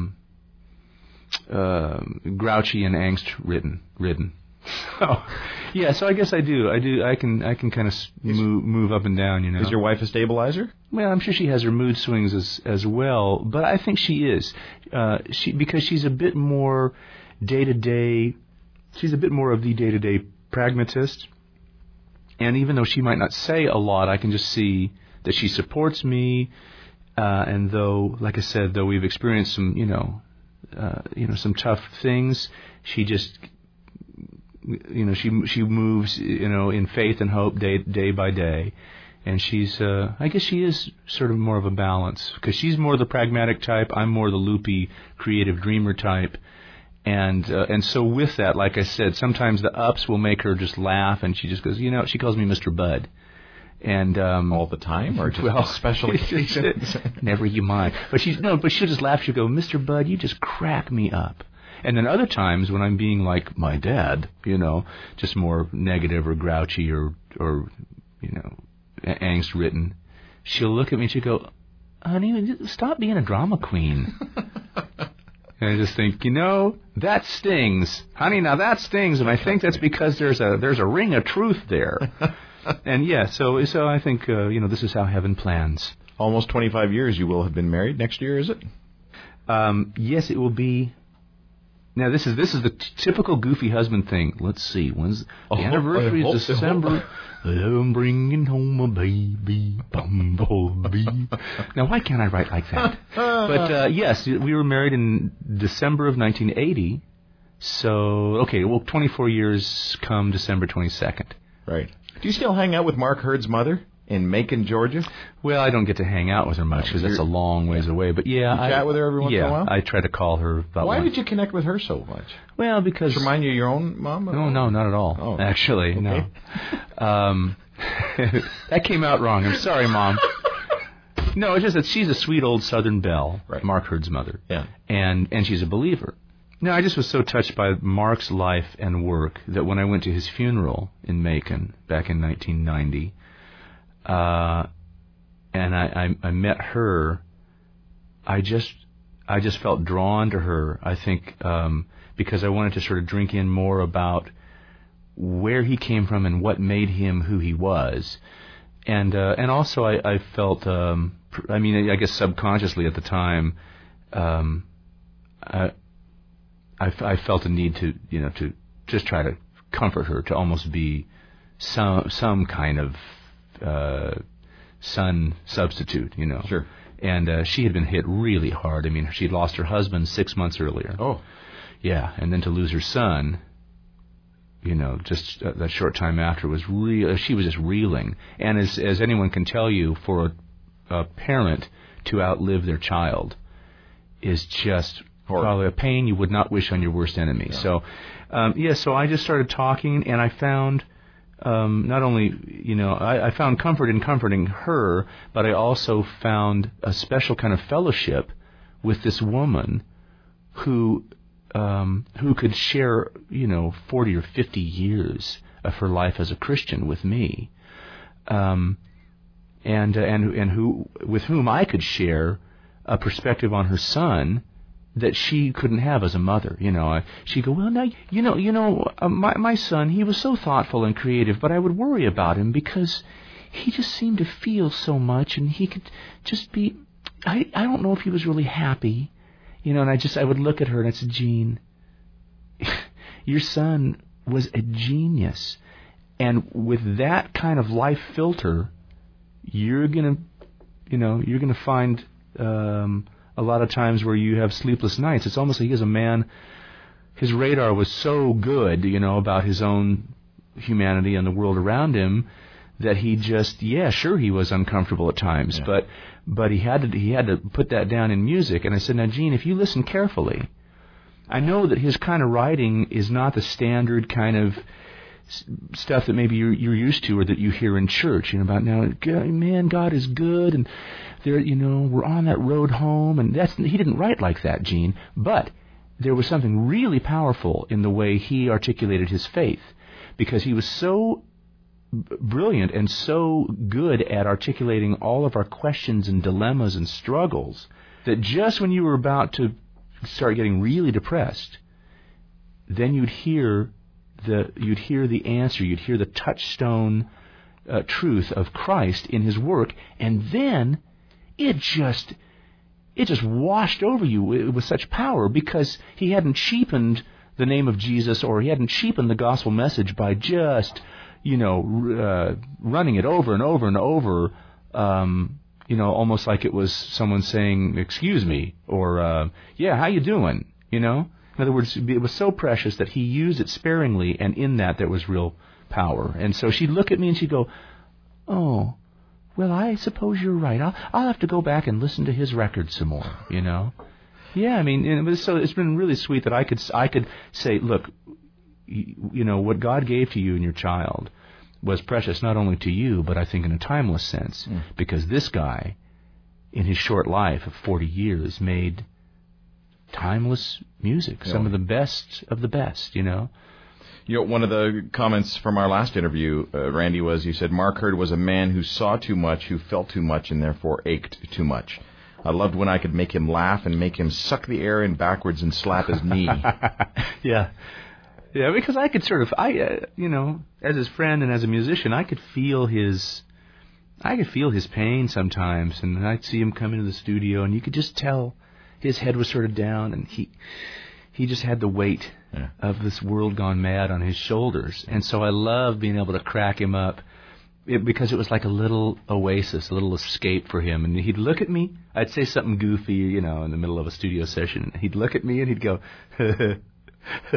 grouchy and angst ridden. Yeah, so I guess I do. I can kind of move up and down. Is your wife a stabilizer? Well, I'm sure she has her mood swings as well, but I think she is. Because she's a bit more day-to-day. She's a bit more of the day-to-day pragmatist, and even though she might not say a lot, I can just see that she supports me. And though, like I said, though we've experienced some, some tough things, she just, she moves, in faith and hope day by day. And she's, I guess she is sort of more of a balance, because she's more the pragmatic type. I'm more the loopy, creative dreamer type. And so with that, like I said, sometimes the ups will make her just laugh, and she just goes, she calls me Mr. Bud. And all the time, or just special occasions? Never you mind. But she'll just laugh. She'll go, Mr. Bud, you just crack me up. And then other times when I'm being like my dad, just more negative or grouchy or angst ridden, she'll look at me and she'll go, honey, stop being a drama queen. And I just think, that stings. Honey, now that stings. And I think that's because there's a ring of truth there. And yeah, so I think, this is how heaven plans. Almost 25 years you will have been married next year, is it? Yes, it will be. Now, this is the typical goofy husband thing. Let's see, when's the anniversary is December. I'm bringing home a baby, bumblebee. Now, why can't I write like that? But yes, we were married in December of 1980. So, 24 years come December 22nd. Right. Do you still hang out with Mark Hurd's mother? in Macon, Georgia? Well, I don't get to hang out with her much because that's a long ways away. But yeah, you chat with her every once in a while? I try to call her about Why did you connect with her so much? Well, because... Does it remind you of your own mom? No, not at all. Oh. Actually, okay. No. That came out wrong. I'm sorry, Mom. No, it's just that she's a sweet old Southern belle, right. Mark Hurd's mother. Yeah. And she's a believer. No, I just was so touched by Mark's life and work that when I went to his funeral in Macon back in 1990, and I met her, I just felt drawn to her. I think because I wanted to sort of drink in more about where he came from and what made him who he was, and also I felt I guess subconsciously at the time I felt a need to to just try to comfort her, to almost be some kind of son substitute, Sure. And she had been hit really hard. I mean, she'd lost her husband 6 months earlier. Oh. Yeah, and then to lose her son, just that short time after was she was just reeling. And as anyone can tell you, for a parent to outlive their child is just probably a pain you would not wish on your worst enemy. No. So, so I just started talking, and I found not only, I found comfort in comforting her, but I also found a special kind of fellowship with this woman who could share, 40 or 50 years of her life as a Christian with me, and with whom I could share a perspective on her son that she couldn't have as a mother. She'd go, well, now, my son, he was so thoughtful and creative, but I would worry about him because he just seemed to feel so much, and he could just be, I don't know if he was really happy, and I would look at her and I said, Jean, your son was a genius, and with that kind of life filter, you're gonna find a lot of times where you have sleepless nights. It's almost like he was a man, his radar was so good, about his own humanity and the world around him, that he just, sure, he was uncomfortable at times, but he had to put that down in music. And I said, now, Gene, if you listen carefully, I know that his kind of writing is not the standard kind of stuff that maybe you're used to or that you hear in church, about now, man, God is good, and there, we're on that road home, and he didn't write like that, Gene, but there was something really powerful in the way he articulated his faith, because he was so brilliant and so good at articulating all of our questions and dilemmas and struggles that just when you were about to start getting really depressed, then you'd hear the answer, you'd hear the touchstone truth of Christ in his work, and then it just washed over you with such power, because he hadn't cheapened the name of Jesus, or he hadn't cheapened the gospel message by just running it over and over and over, almost like it was someone saying, excuse me, or how you doing, In other words, it was so precious that he used it sparingly, and in that there was real power. And so she'd look at me and she'd go, oh, well, I suppose you're right. I'll have to go back and listen to his record some more, Yeah, I mean, so it's been really sweet that I could say, look, what God gave to you and your child was precious not only to you, but I think in a timeless sense, because this guy, in his short life of 40 years, made timeless music, some of the best of the best, One of the comments from our last interview, Randy, was you said Mark Hurd was a man who saw too much, who felt too much, and therefore ached too much. I loved when I could make him laugh and make him suck the air in backwards and slap his knee. Yeah, because I could sort of, as his friend and as a musician, I could feel his pain sometimes, and I'd see him come into the studio, and you could just tell his head was sort of down, and he just had the weight of this world gone mad on his shoulders. And so I loved being able to crack him up, because it was like a little oasis, a little escape for him. And he'd look at me, I'd say something goofy, in the middle of a studio session, and he'd look at me and he'd go,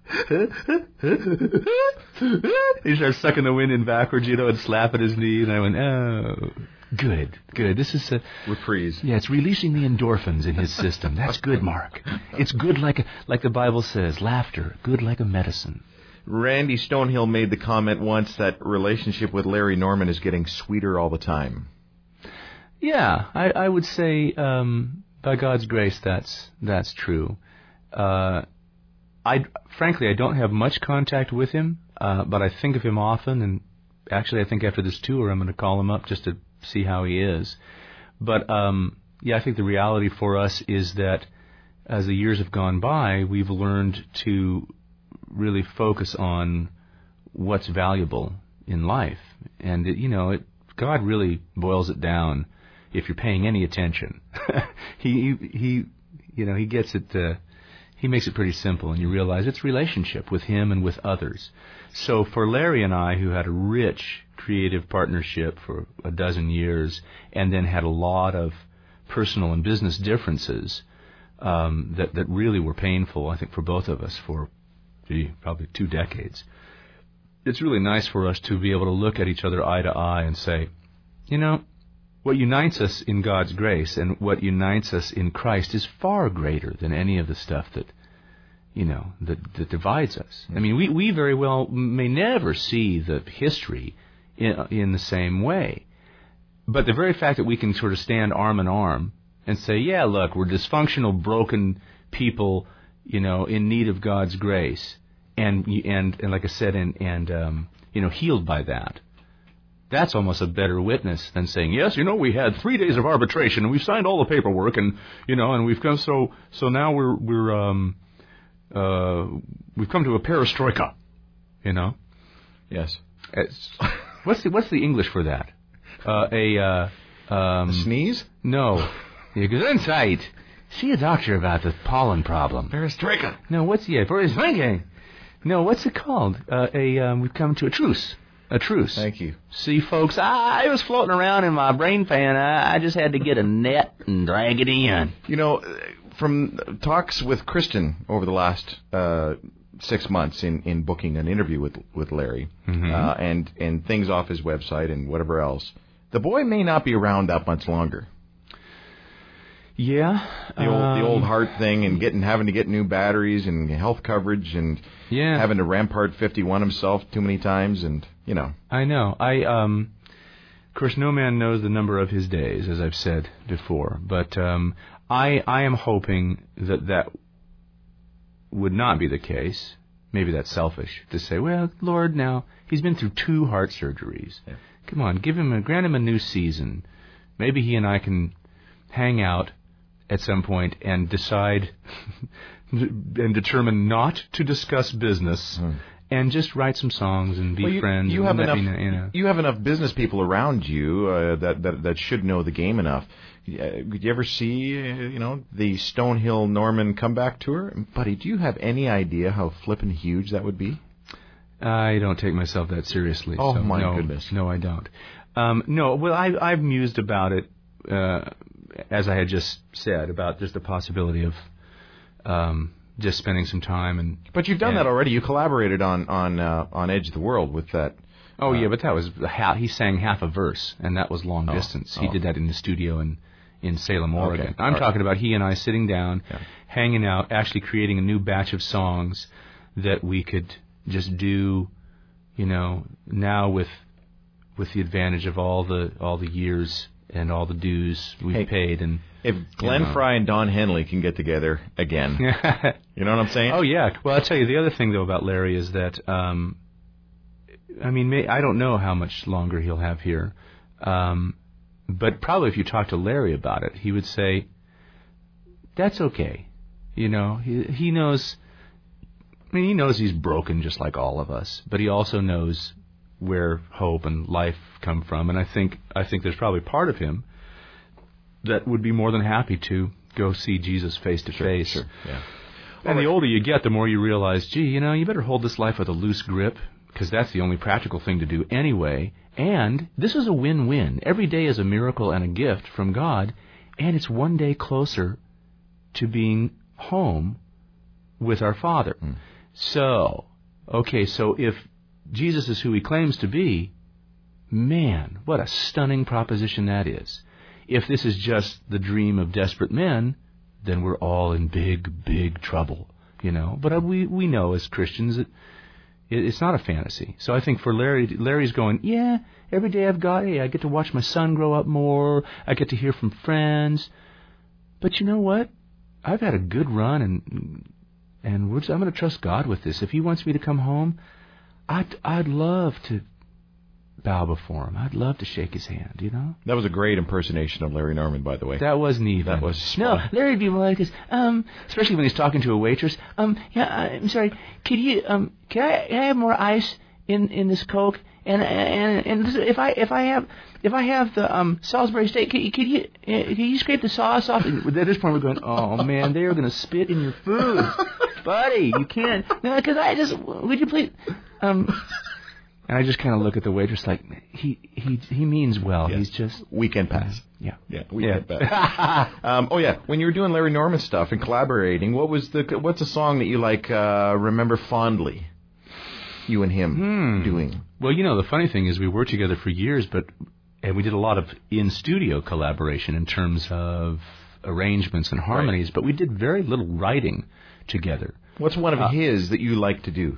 He starts sucking the wind in backwards, and slapping his knee. And I went, oh, good. This is a reprise. Yeah, it's releasing the endorphins in his system. That's good, Mark. It's good like the Bible says, laughter, good like a medicine. Randy Stonehill made the comment once that relationship with Larry Norman is getting sweeter all the time. Yeah, I would say, by God's grace, that's true. Frankly, I don't have much contact with him, but I think of him often, and actually I think after this tour I'm going to call him up just to see how he is. But, I think the reality for us is that as the years have gone by, we've learned to really focus on what's valuable in life. And, God really boils it down if you're paying any attention. He gets it... He makes it pretty simple, and you realize it's relationship with him and with others. So for Larry and I, who had a rich creative partnership for a dozen years, and then had a lot of personal and business differences that really were painful, I think, for both of us for probably 2 decades, it's really nice for us to be able to look at each other eye to eye and say, what unites us in God's grace and what unites us in Christ is far greater than any of the stuff that divides us. I mean, we very well may never see the history in the same way. But the very fact that we can sort of stand arm in arm and say, yeah, look, we're dysfunctional, broken people, in need of God's grace, and like I said, healed by that. That's almost a better witness than saying, yes, we had 3 days of arbitration and we've signed all the paperwork and we've come so now we've come to a perestroika, Yes. What's the English for that? A sneeze? No. You go inside. See a doctor about the pollen problem. Perestroika. No, perestroika? No, what's it called? We've come to a truce. A truce. Thank you. See, folks, I was floating around in my brain pan. I just had to get a net and drag it in. From talks with Kristen over the last 6 months in booking an interview with Larry, and things off his website and whatever else, the boy may not be around that much longer. Yeah, the old heart thing and having to get new batteries and health coverage and having to Rampart 51 himself too many times and I know. Of course, no man knows the number of his days, as I've said before. But I am hoping that would not be the case. Maybe that's selfish to say, well, Lord, now he's been through 2 heart surgeries. Yeah. Come on, grant him a new season. Maybe he and I can hang out at some point and decide and determine not to discuss business and just write some songs and be friends. You have enough business people around you that should know the game enough. Did you ever see the Stonehill Norman comeback tour? Buddy, do you have any idea how flippin' huge that would be? I don't take myself that seriously. Oh, so my goodness. No, I don't. No, well, I've mused about it, as I had just said, about just the possibility of just spending some time. But you've done that already. You collaborated on Edge of the World with that. Oh, yeah, but that was he sang half a verse, and that was long distance. He did that in the studio in Salem, Oregon. Okay. I'm talking about he and I sitting down, hanging out, actually creating a new batch of songs that we could just do, now with the advantage of all the years and all the dues we've paid. And if Glenn Fry and Don Henley can get together again, you know what I'm saying? Oh, yeah. Well, I'll tell you, the other thing, though, about Larry is that, I don't know how much longer he'll have here, but probably if you talk to Larry about it, he would say, that's okay. He knows... he knows he's broken just like all of us, but he also knows where hope and life come from, and I think there's probably part of him that would be more than happy to go see Jesus face to face. Sure. Yeah. And the older you get, the more you realize, gee, you better hold this life with a loose grip, because that's the only practical thing to do anyway. And this is a win-win. Every day is a miracle and a gift from God, and it's one day closer to being home with our Father. So if Jesus is who he claims to be, man, what a stunning proposition that is. If this is just the dream of desperate men, then we're all in big, big trouble, But we know as Christians that it's not a fantasy. So I think for Larry's going, yeah, every day I get to watch my son grow up more. I get to hear from friends. But you know what? I've had a good run, and I'm going to trust God with this. If he wants me to come home, I'd love to bow before him. I'd love to shake his hand, That was a great impersonation of Larry Norman, by the way. That wasn't even. That was no, Larry'd be like this, especially when he's talking to a waitress. Yeah, I'm sorry. Can I have more ice in this Coke? And if I have the Salisbury steak, can you scrape the sauce off? And at this point, we're going, oh man, they are going to spit in your food, buddy. You can't. No, because would you please? And I just kind of look at the waitress like he means well. Yes. He's just weekend pass. Yeah. Weekend pass. When you were doing Larry Norman stuff and collaborating, what's a song that you remember fondly? You and him doing. Well, the funny thing is we worked together for years, and we did a lot of in-studio collaboration in terms of arrangements and harmonies, but we did very little writing together. What's one of his that you like to do?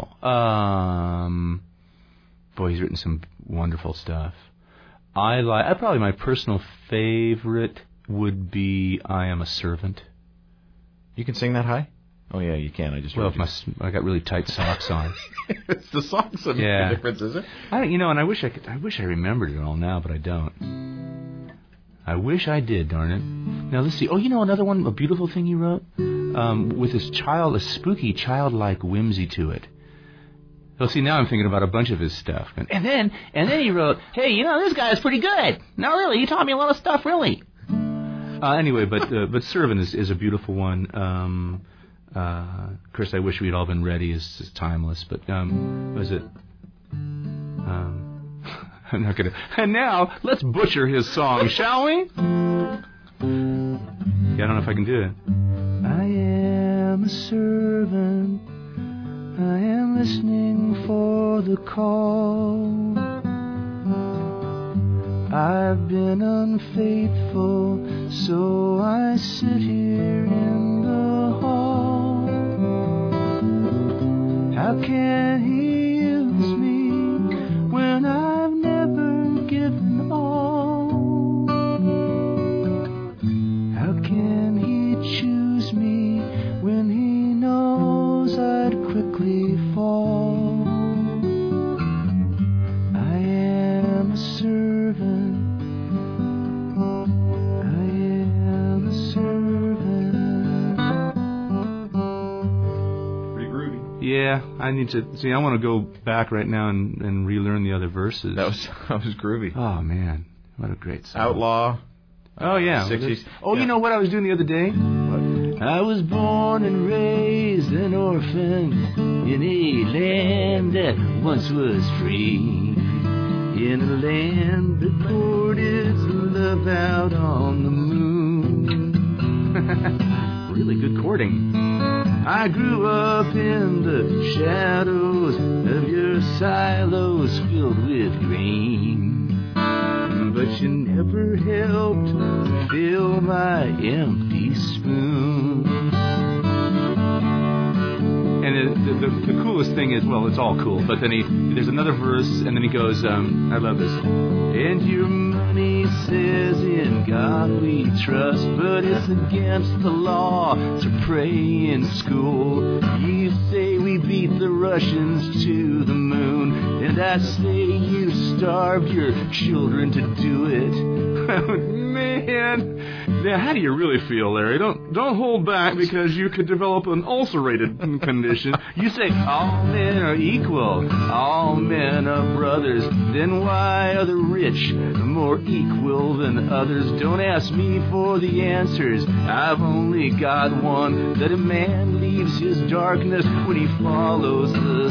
Boy, he's written some wonderful stuff. Probably my personal favorite would be "I Am a Servant." You can sing that high? Oh yeah, you can. I got really tight socks on. It's the socks that make the difference, is it? And I wish I remembered it all now, but I don't. I wish I did, darn it. Now let's see. Oh, another one, a beautiful thing he wrote, with a spooky, childlike whimsy to it. Well, see, now I'm thinking about a bunch of his stuff. And then he wrote, hey, this guy is pretty good. No, really, he taught me a lot of stuff, really. Anyway, but Servant is a beautiful one. Of course, I wish we'd all been ready. It's timeless, but was it? I'm not gonna. And now let's butcher his song, shall we? Yeah, I don't know if I can do it. I am a servant. I am listening for the call. I've been unfaithful, so I sit here in the hall. How can he use me when I've never given all? How can he choose me when he knows I'd quickly fall? I am a servant. I am a servant. Pretty groovy. Yeah, I need to see. I want to go back right now and relearn the other verses. That was groovy. Oh man, what a great song. Outlaw. Oh yeah, 60s. Oh, yeah. You know what I was doing the other day? What? I was born and raised an orphan in a land that once was free, in a land that poured its love out on the moon. Really good chording. I grew up in the shadows of your silos filled with grain, but you never helped to fill my empty spoon. And the coolest thing is, well, it's all cool, but then there's another verse, and then he goes, I love this. And your money says in God we trust, but it's against the law to pray in school. You say we beat the Russians to the moon, and I say you starved your children to do it. Man, now how do you really feel, Larry? Don't hold back, because you could develop an ulcerated condition. You say all men are equal, all men are brothers. Then why are the rich more equal than others? Don't ask me for the answers. I've only got one: that a man leaves his darkness when he follows the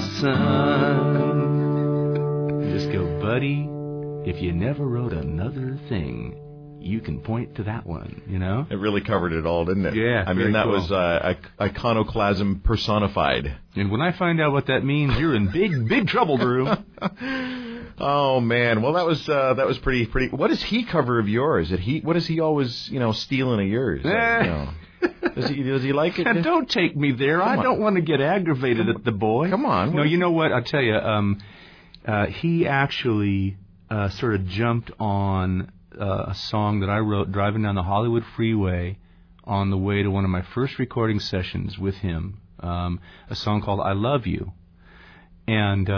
sun. Just go, buddy. If you never wrote another thing, you can point to that one, you know? It really covered it all, didn't it? Yeah, I mean, that cool. was iconoclasm personified. And when I find out what that means, you're in big trouble, Drew. Oh man, well that was pretty. What is he cover of yours? What does he always stealing of yours? Does he like it? Don't take me there. I don't want to get aggravated at the boy. Come on. No, you know what? I'll tell you. He actually sort of jumped on a song that I wrote driving down the Hollywood freeway on the way to one of my first recording sessions with him. A song called "I Love You," and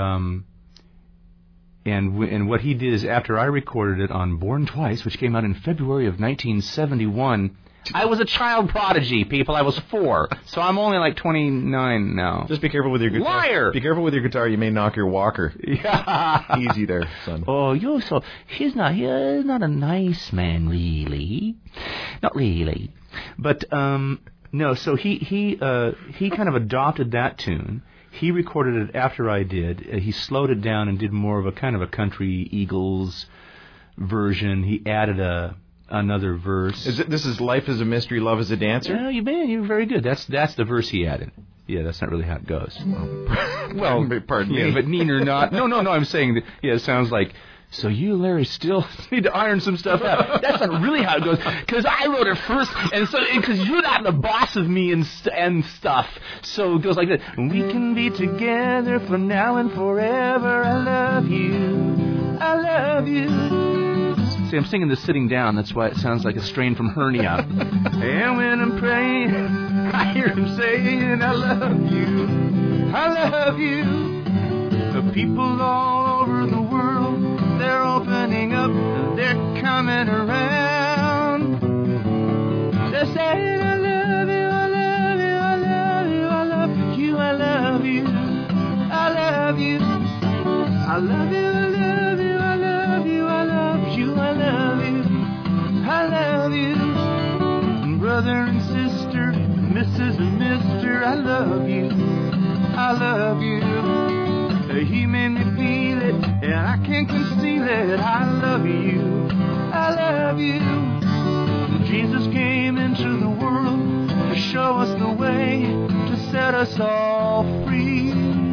what he did is after I recorded it on Born Twice, which came out in February of 1971. I was a child prodigy, people. I was 4, so I'm only like 29 now. Just be careful with your guitar. Liar! Be careful with your guitar. You may knock your walker. Yeah. Easy there, son. Oh, he's not a nice man, really. Not really. But, no, so he kind of adopted that tune. He recorded it after I did. He slowed it down and did more of a kind of a country Eagles version. He added another verse. This is Life is a Mystery, Love is a Dancer? Yeah, you're very good. That's the verse he added. Yeah, that's not really how it goes. Well, pardon me. Yeah, but Neener not. No, I'm saying that, yeah, it sounds like, so you, Larry, still need to iron some stuff out. That's not really how it goes, because I wrote it first, and so because you're not the boss of me and stuff. So it goes like this. We can be together for now and forever. I love you. I love you. See, I'm singing this sitting down. That's why it sounds like a strain from Hernia. And when I'm praying, I hear him saying, I love you. I love you. The people all over the world, they're opening up, they're coming around. They're saying, I love you, I love you, I love you, I love you, I love you, I love you, I love you, I love you, I love you, I love you, I love you, I love you, brother and sister, Mrs. and Mister, I love you, I love you. He made me feel it, and I can't conceal it. I love you, I love you. Jesus came into the world to show us the way, to set us all free.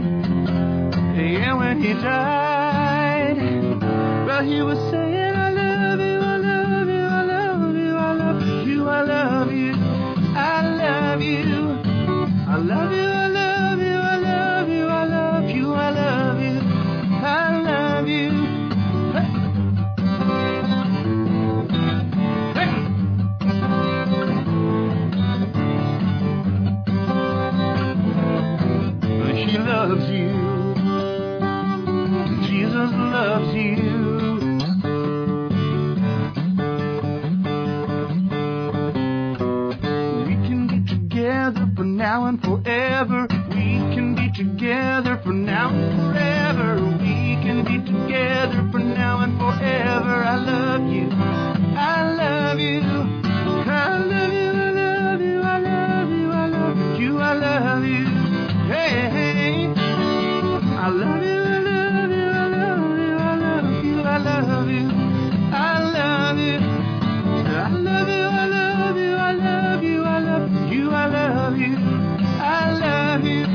And when he died, well, he was saying, I love you, I love you, I love you, I love you, I love you, I love you, I love you. I love you, I love you. Hey. Hey. He loves you. Jesus loves you. We can be together for now and forever. We can be together for now and forever. We can be together for now and forever. I love you. I love you. I love you. I love you. I love you. I love you. I love you. Hey, hey. I love you. I love you. I love you. I love you. I love you. I love you. I love you. I love you. I love you. I love you. I love you. I love you.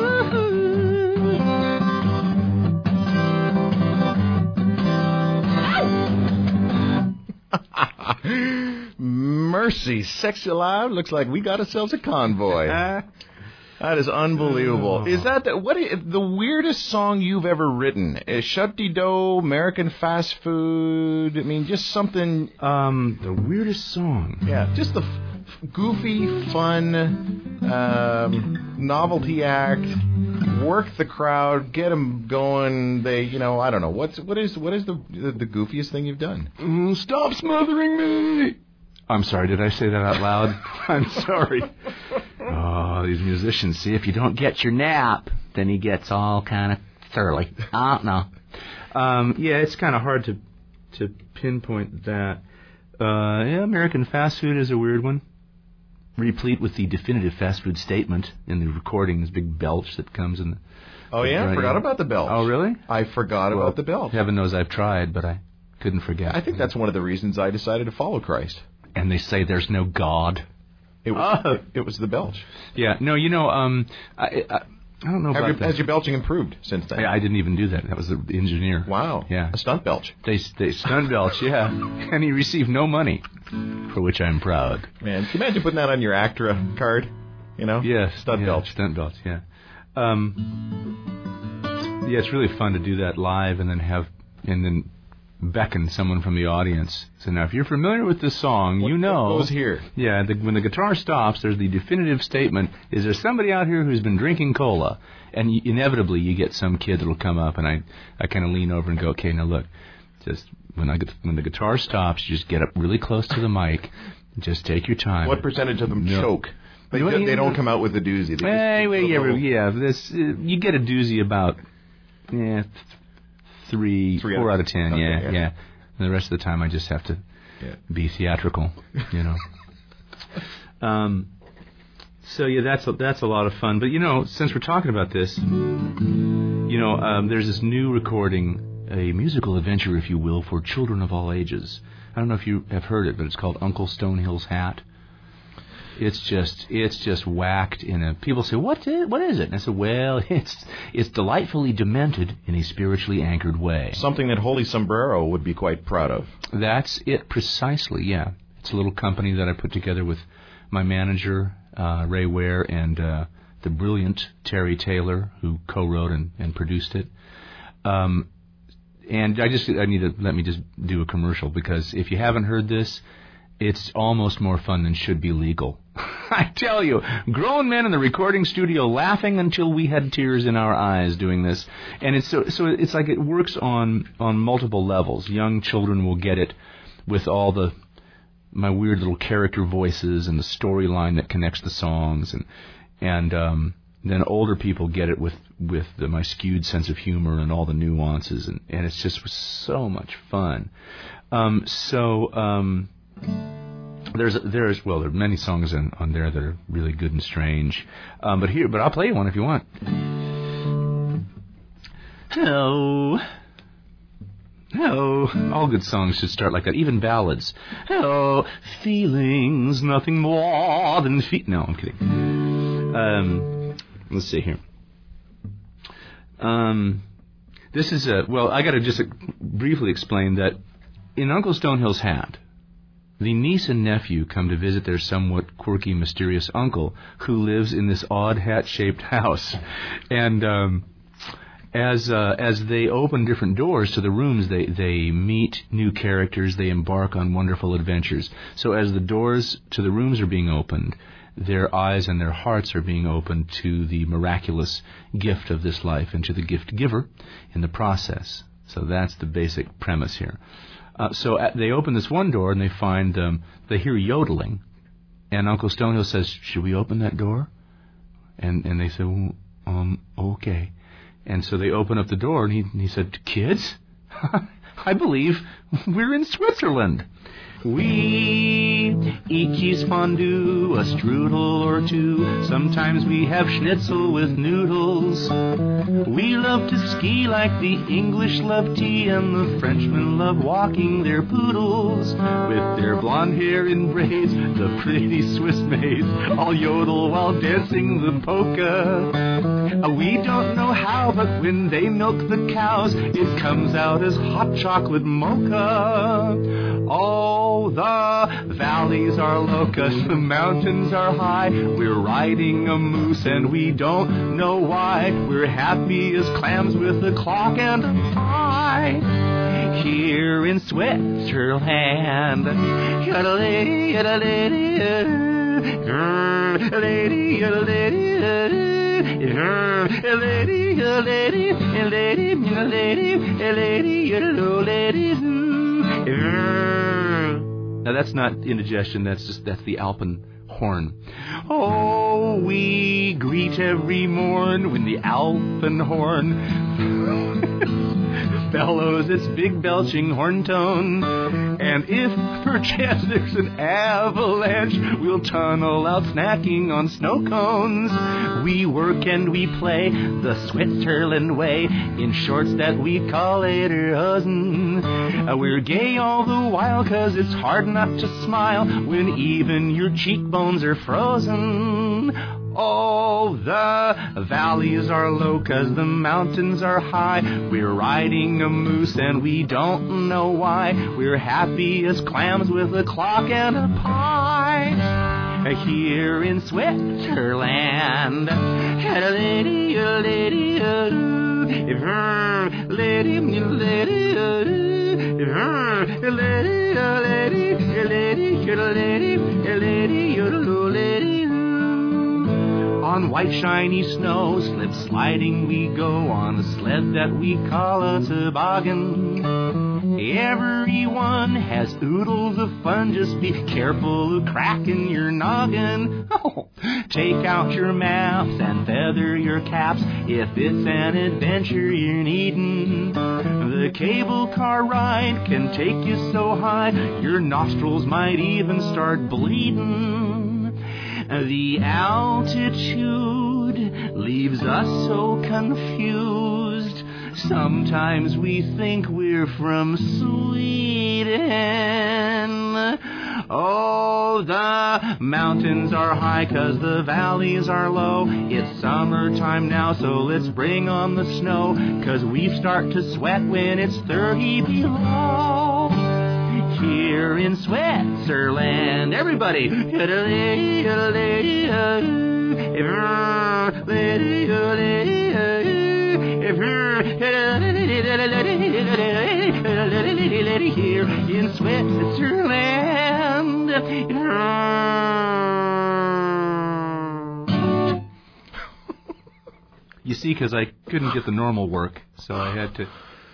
Mercy, Sexy Alive. Looks like we got ourselves a convoy. That is unbelievable. Is that the weirdest song you've ever written? Is Shut-de-Do, American Fast Food? I mean, just something. The weirdest song. Yeah, just the goofy, fun, novelty act. Work the crowd, get them going. They, I don't know. What is the goofiest thing you've done? Stop smothering me. I'm sorry, did I say that out loud? I'm sorry. Oh, these musicians, see, if you don't get your nap, then he gets all kind of surly. No. Yeah, it's kind of hard to pinpoint that. Yeah, American Fast Food is a weird one. Replete with the definitive fast food statement in the recording, this big belch that comes in the... Oh, yeah? I forgot about the belch. Oh, really? I forgot about the belch. Heaven knows I've tried, but I Couldn't forget. I think that's one of the reasons I decided to follow Christ. And they say there's no God. It was the belch. Yeah. No, I don't know about that. Has your belching improved since then? I didn't even do that. That was the engineer. Wow. Yeah. A stunt belch. They stunt belch, yeah. And he received no money, for which I'm proud. Man, can you imagine putting that on your ACTRA card? Yeah. Stunt belch. Stunt belch, yeah. Yeah, it's really fun to do that live and then beckon someone from the audience. So now, if you're familiar with this song, what goes here? Yeah, when the guitar stops, there's the definitive statement, is there somebody out here who's been drinking cola? And inevitably, you get some kid that'll come up, and I kind of lean over and go, okay, now look, just when the guitar stops, you just get up really close to the mic, and just take your time. What percentage of them choke? They don't come out with a doozy. You get a doozy about 4 out of 10, yeah. And the rest of the time, I just have to be theatrical, So that's a lot of fun. But since we're talking about this, there's this new recording, a musical adventure, if you will, for children of all ages. I don't know if you have heard it, but it's called Uncle Stonehill's Hat. It's just whacked in a. People say, what is it? And I said, well, it's delightfully demented in a spiritually anchored way. Something that Holy Sombrero would be quite proud of. That's it precisely. Yeah, it's a little company that I put together with my manager Ray Ware and the brilliant Terry Taylor, who co-wrote and produced it. And let me just do a commercial, because if you haven't heard this, it's almost more fun than should be legal. I tell you, grown men in the recording studio laughing until we had tears in our eyes doing this. And it's so it's like it works on multiple levels. Young children will get it with all my weird little character voices and the storyline that connects the songs, and then older people get it with my skewed sense of humor and all the nuances, and it's just so much fun. There are many songs on there that are really good and strange. But I'll play you one if you want. Hello. All good songs should start like that, even ballads. Hello, feelings, nothing more than No, I'm kidding. Let's see here. This is I got to just briefly explain that in Uncle Stonehill's Hat, the niece and nephew come to visit their somewhat quirky, mysterious uncle, who lives in this odd hat-shaped house. And as they open different doors to the rooms, they meet new characters. They embark on wonderful adventures. So as the doors to the rooms are being opened, their eyes and their hearts are being opened to the miraculous gift of this life and to the gift giver in the process. So that's the basic premise here. So they open this one door and they find, they hear yodeling. And Uncle Stonehill says, should we open that door? And they say, okay. And so they open up the door and he said, kids, I believe we're in Switzerland. We eat cheese fondue, a strudel or two. Sometimes we have schnitzel with noodles. We love to ski like the English love tea, and the Frenchmen love walking their poodles. With their blonde hair in braids, the pretty Swiss maids all yodel while dancing the polka. We don't know how, but when they milk the cows, it comes out as hot chocolate mocha. Oh, the valleys are locusts, the mountains are high. We're riding a moose and we don't know why. We're happy as clams with a clock and a eye. Here in Switzerland, yodelady, yodelady, yodelady, yodelady. Now that's not indigestion, that's the Alpen horn. Oh, we greet every morn when the Alpen horn bellows its big belching horn tone. And if perchance there's an avalanche, we'll tunnel out snacking on snow cones. We work and we play the Switzerland way in shorts that we call lederhosen. We're gay all the while 'cause it's hard not to smile when even your cheekbones are frozen. Oh, the valleys are low 'cause the mountains are high. We're riding a moose and we don't know why. We're happy as clams with a clock and a pie. Here in Switzerland, on white shiny snow, slip sliding we go on a sled that we call a toboggan. Everyone has oodles of fun, just be careful of cracking your noggin. Oh, take out your maps and feather your caps if it's an adventure you're needing. The cable car ride can take you so high, your nostrils might even start bleeding. The altitude leaves us so confused. Sometimes we think we're from Sweden. Oh, the mountains are high 'cause the valleys are low. It's summertime now, so let's bring on the snow, 'cause we start to sweat when it's 30 below. Here in Switzerland, everybody. Here in Switzerland. You see, because I couldn't get the normal work, so I had to...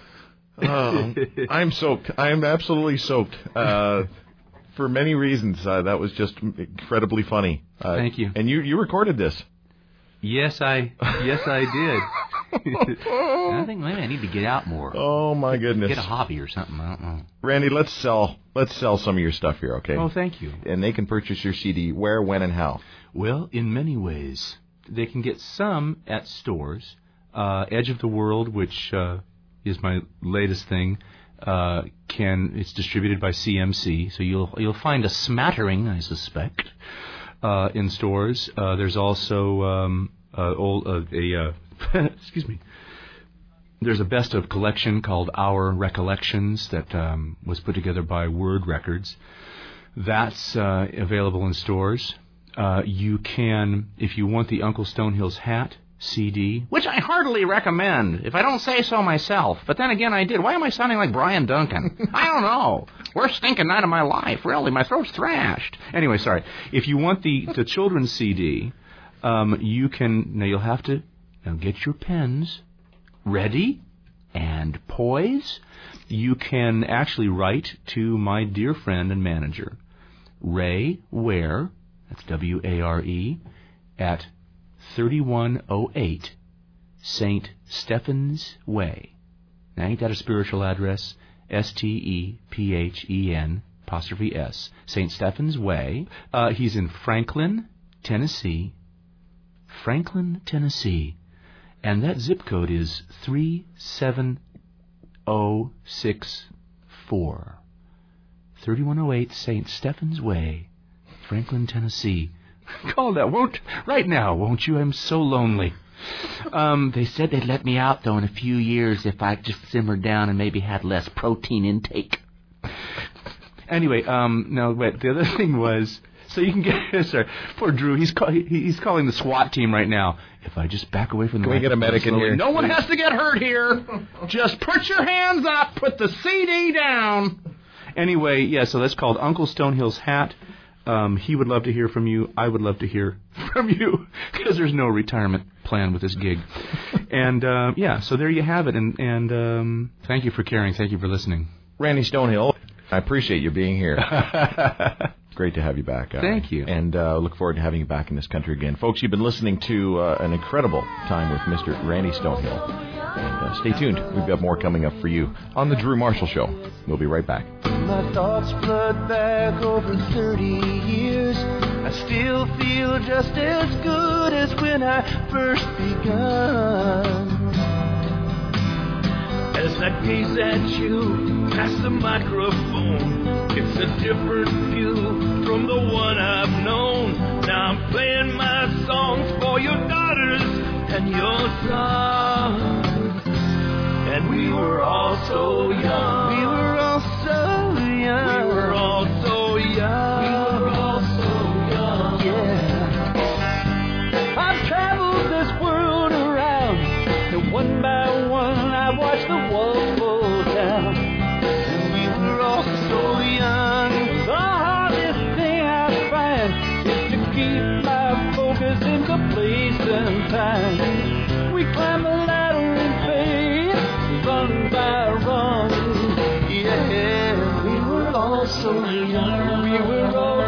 I'm soaked. I am absolutely soaked. For many reasons, that was just incredibly funny. Thank you. And you recorded this. Yes, I did. I think maybe I need to get out more. Oh my goodness! Get a hobby or something. I don't know. Randy, let's sell some of your stuff here, okay? Oh, thank you. And they can purchase your CD where, when, and how? Well, in many ways, they can get some at stores. Edge of the World, which is my latest thing, it's distributed by CMC, so you'll find a smattering, I suspect, in stores. There's also excuse me. There's a best of collection called Our Recollections that was put together by Word Records. That's available in stores. You can, if you want the Uncle Stonehill's Hat CD, which I heartily recommend, if I don't say so myself. But then again, I did. Why am I sounding like Brian Duncan? I don't know. Worst stinking night of my life, really. My throat's thrashed. Anyway, sorry. If you want the children's CD, you can, now you'll have to get your pens ready and poise. You can actually write to my dear friend and manager, Ray Ware, that's W-A-R-E, at 3108 St. Stephen's Way. Now, ain't that a spiritual address? S-T-E-P-H-E-N, St. Stephen's Way. He's in Franklin, Tennessee. And that zip code is 37064. 3108 St. Stephen's Way, Franklin, Tennessee. Call that right now, won't you? I'm so lonely. They said they'd let me out, though, in a few years if I just simmered down and maybe had less protein intake. Anyway, no, wait, the other thing was, so you can get, sorry, poor Drew, he's calling the SWAT team right now. If I just back away from the Can we get a medic in here? No one has to get hurt here. Just put your hands up, put the CD down. Anyway, yeah, so that's called Uncle Stonehill's Hat. He would love to hear from you. I would love to hear from you because there's no retirement plan with this gig. And, yeah, so there you have it. And thank you for caring. Thank you for listening. Randy Stonehill, I appreciate you being here. Great to have you back. Thank you. And look forward to having you back in this country again. Folks, you've been listening to an incredible time with Mr. Randy Stonehill. And stay tuned. We've got more coming up for you on The Drew Marshall Show. We'll be right back. My thoughts flood back over 30 years. I still feel just as good as when I first begun. as I gaze at you past the microphone. It's a different view from the one I've known. Now I'm playing my songs for your daughters and your sons. And we were all so young. We were all so young. We were all so young. We were all so young. Yeah. I've traveled this world around, and one by one I watched the walls fall down. And we were all so young. The hardest thing I find is to keep my focus into place and time. We climb a ladder in faith, run by run. Yeah, we were all so young. We were all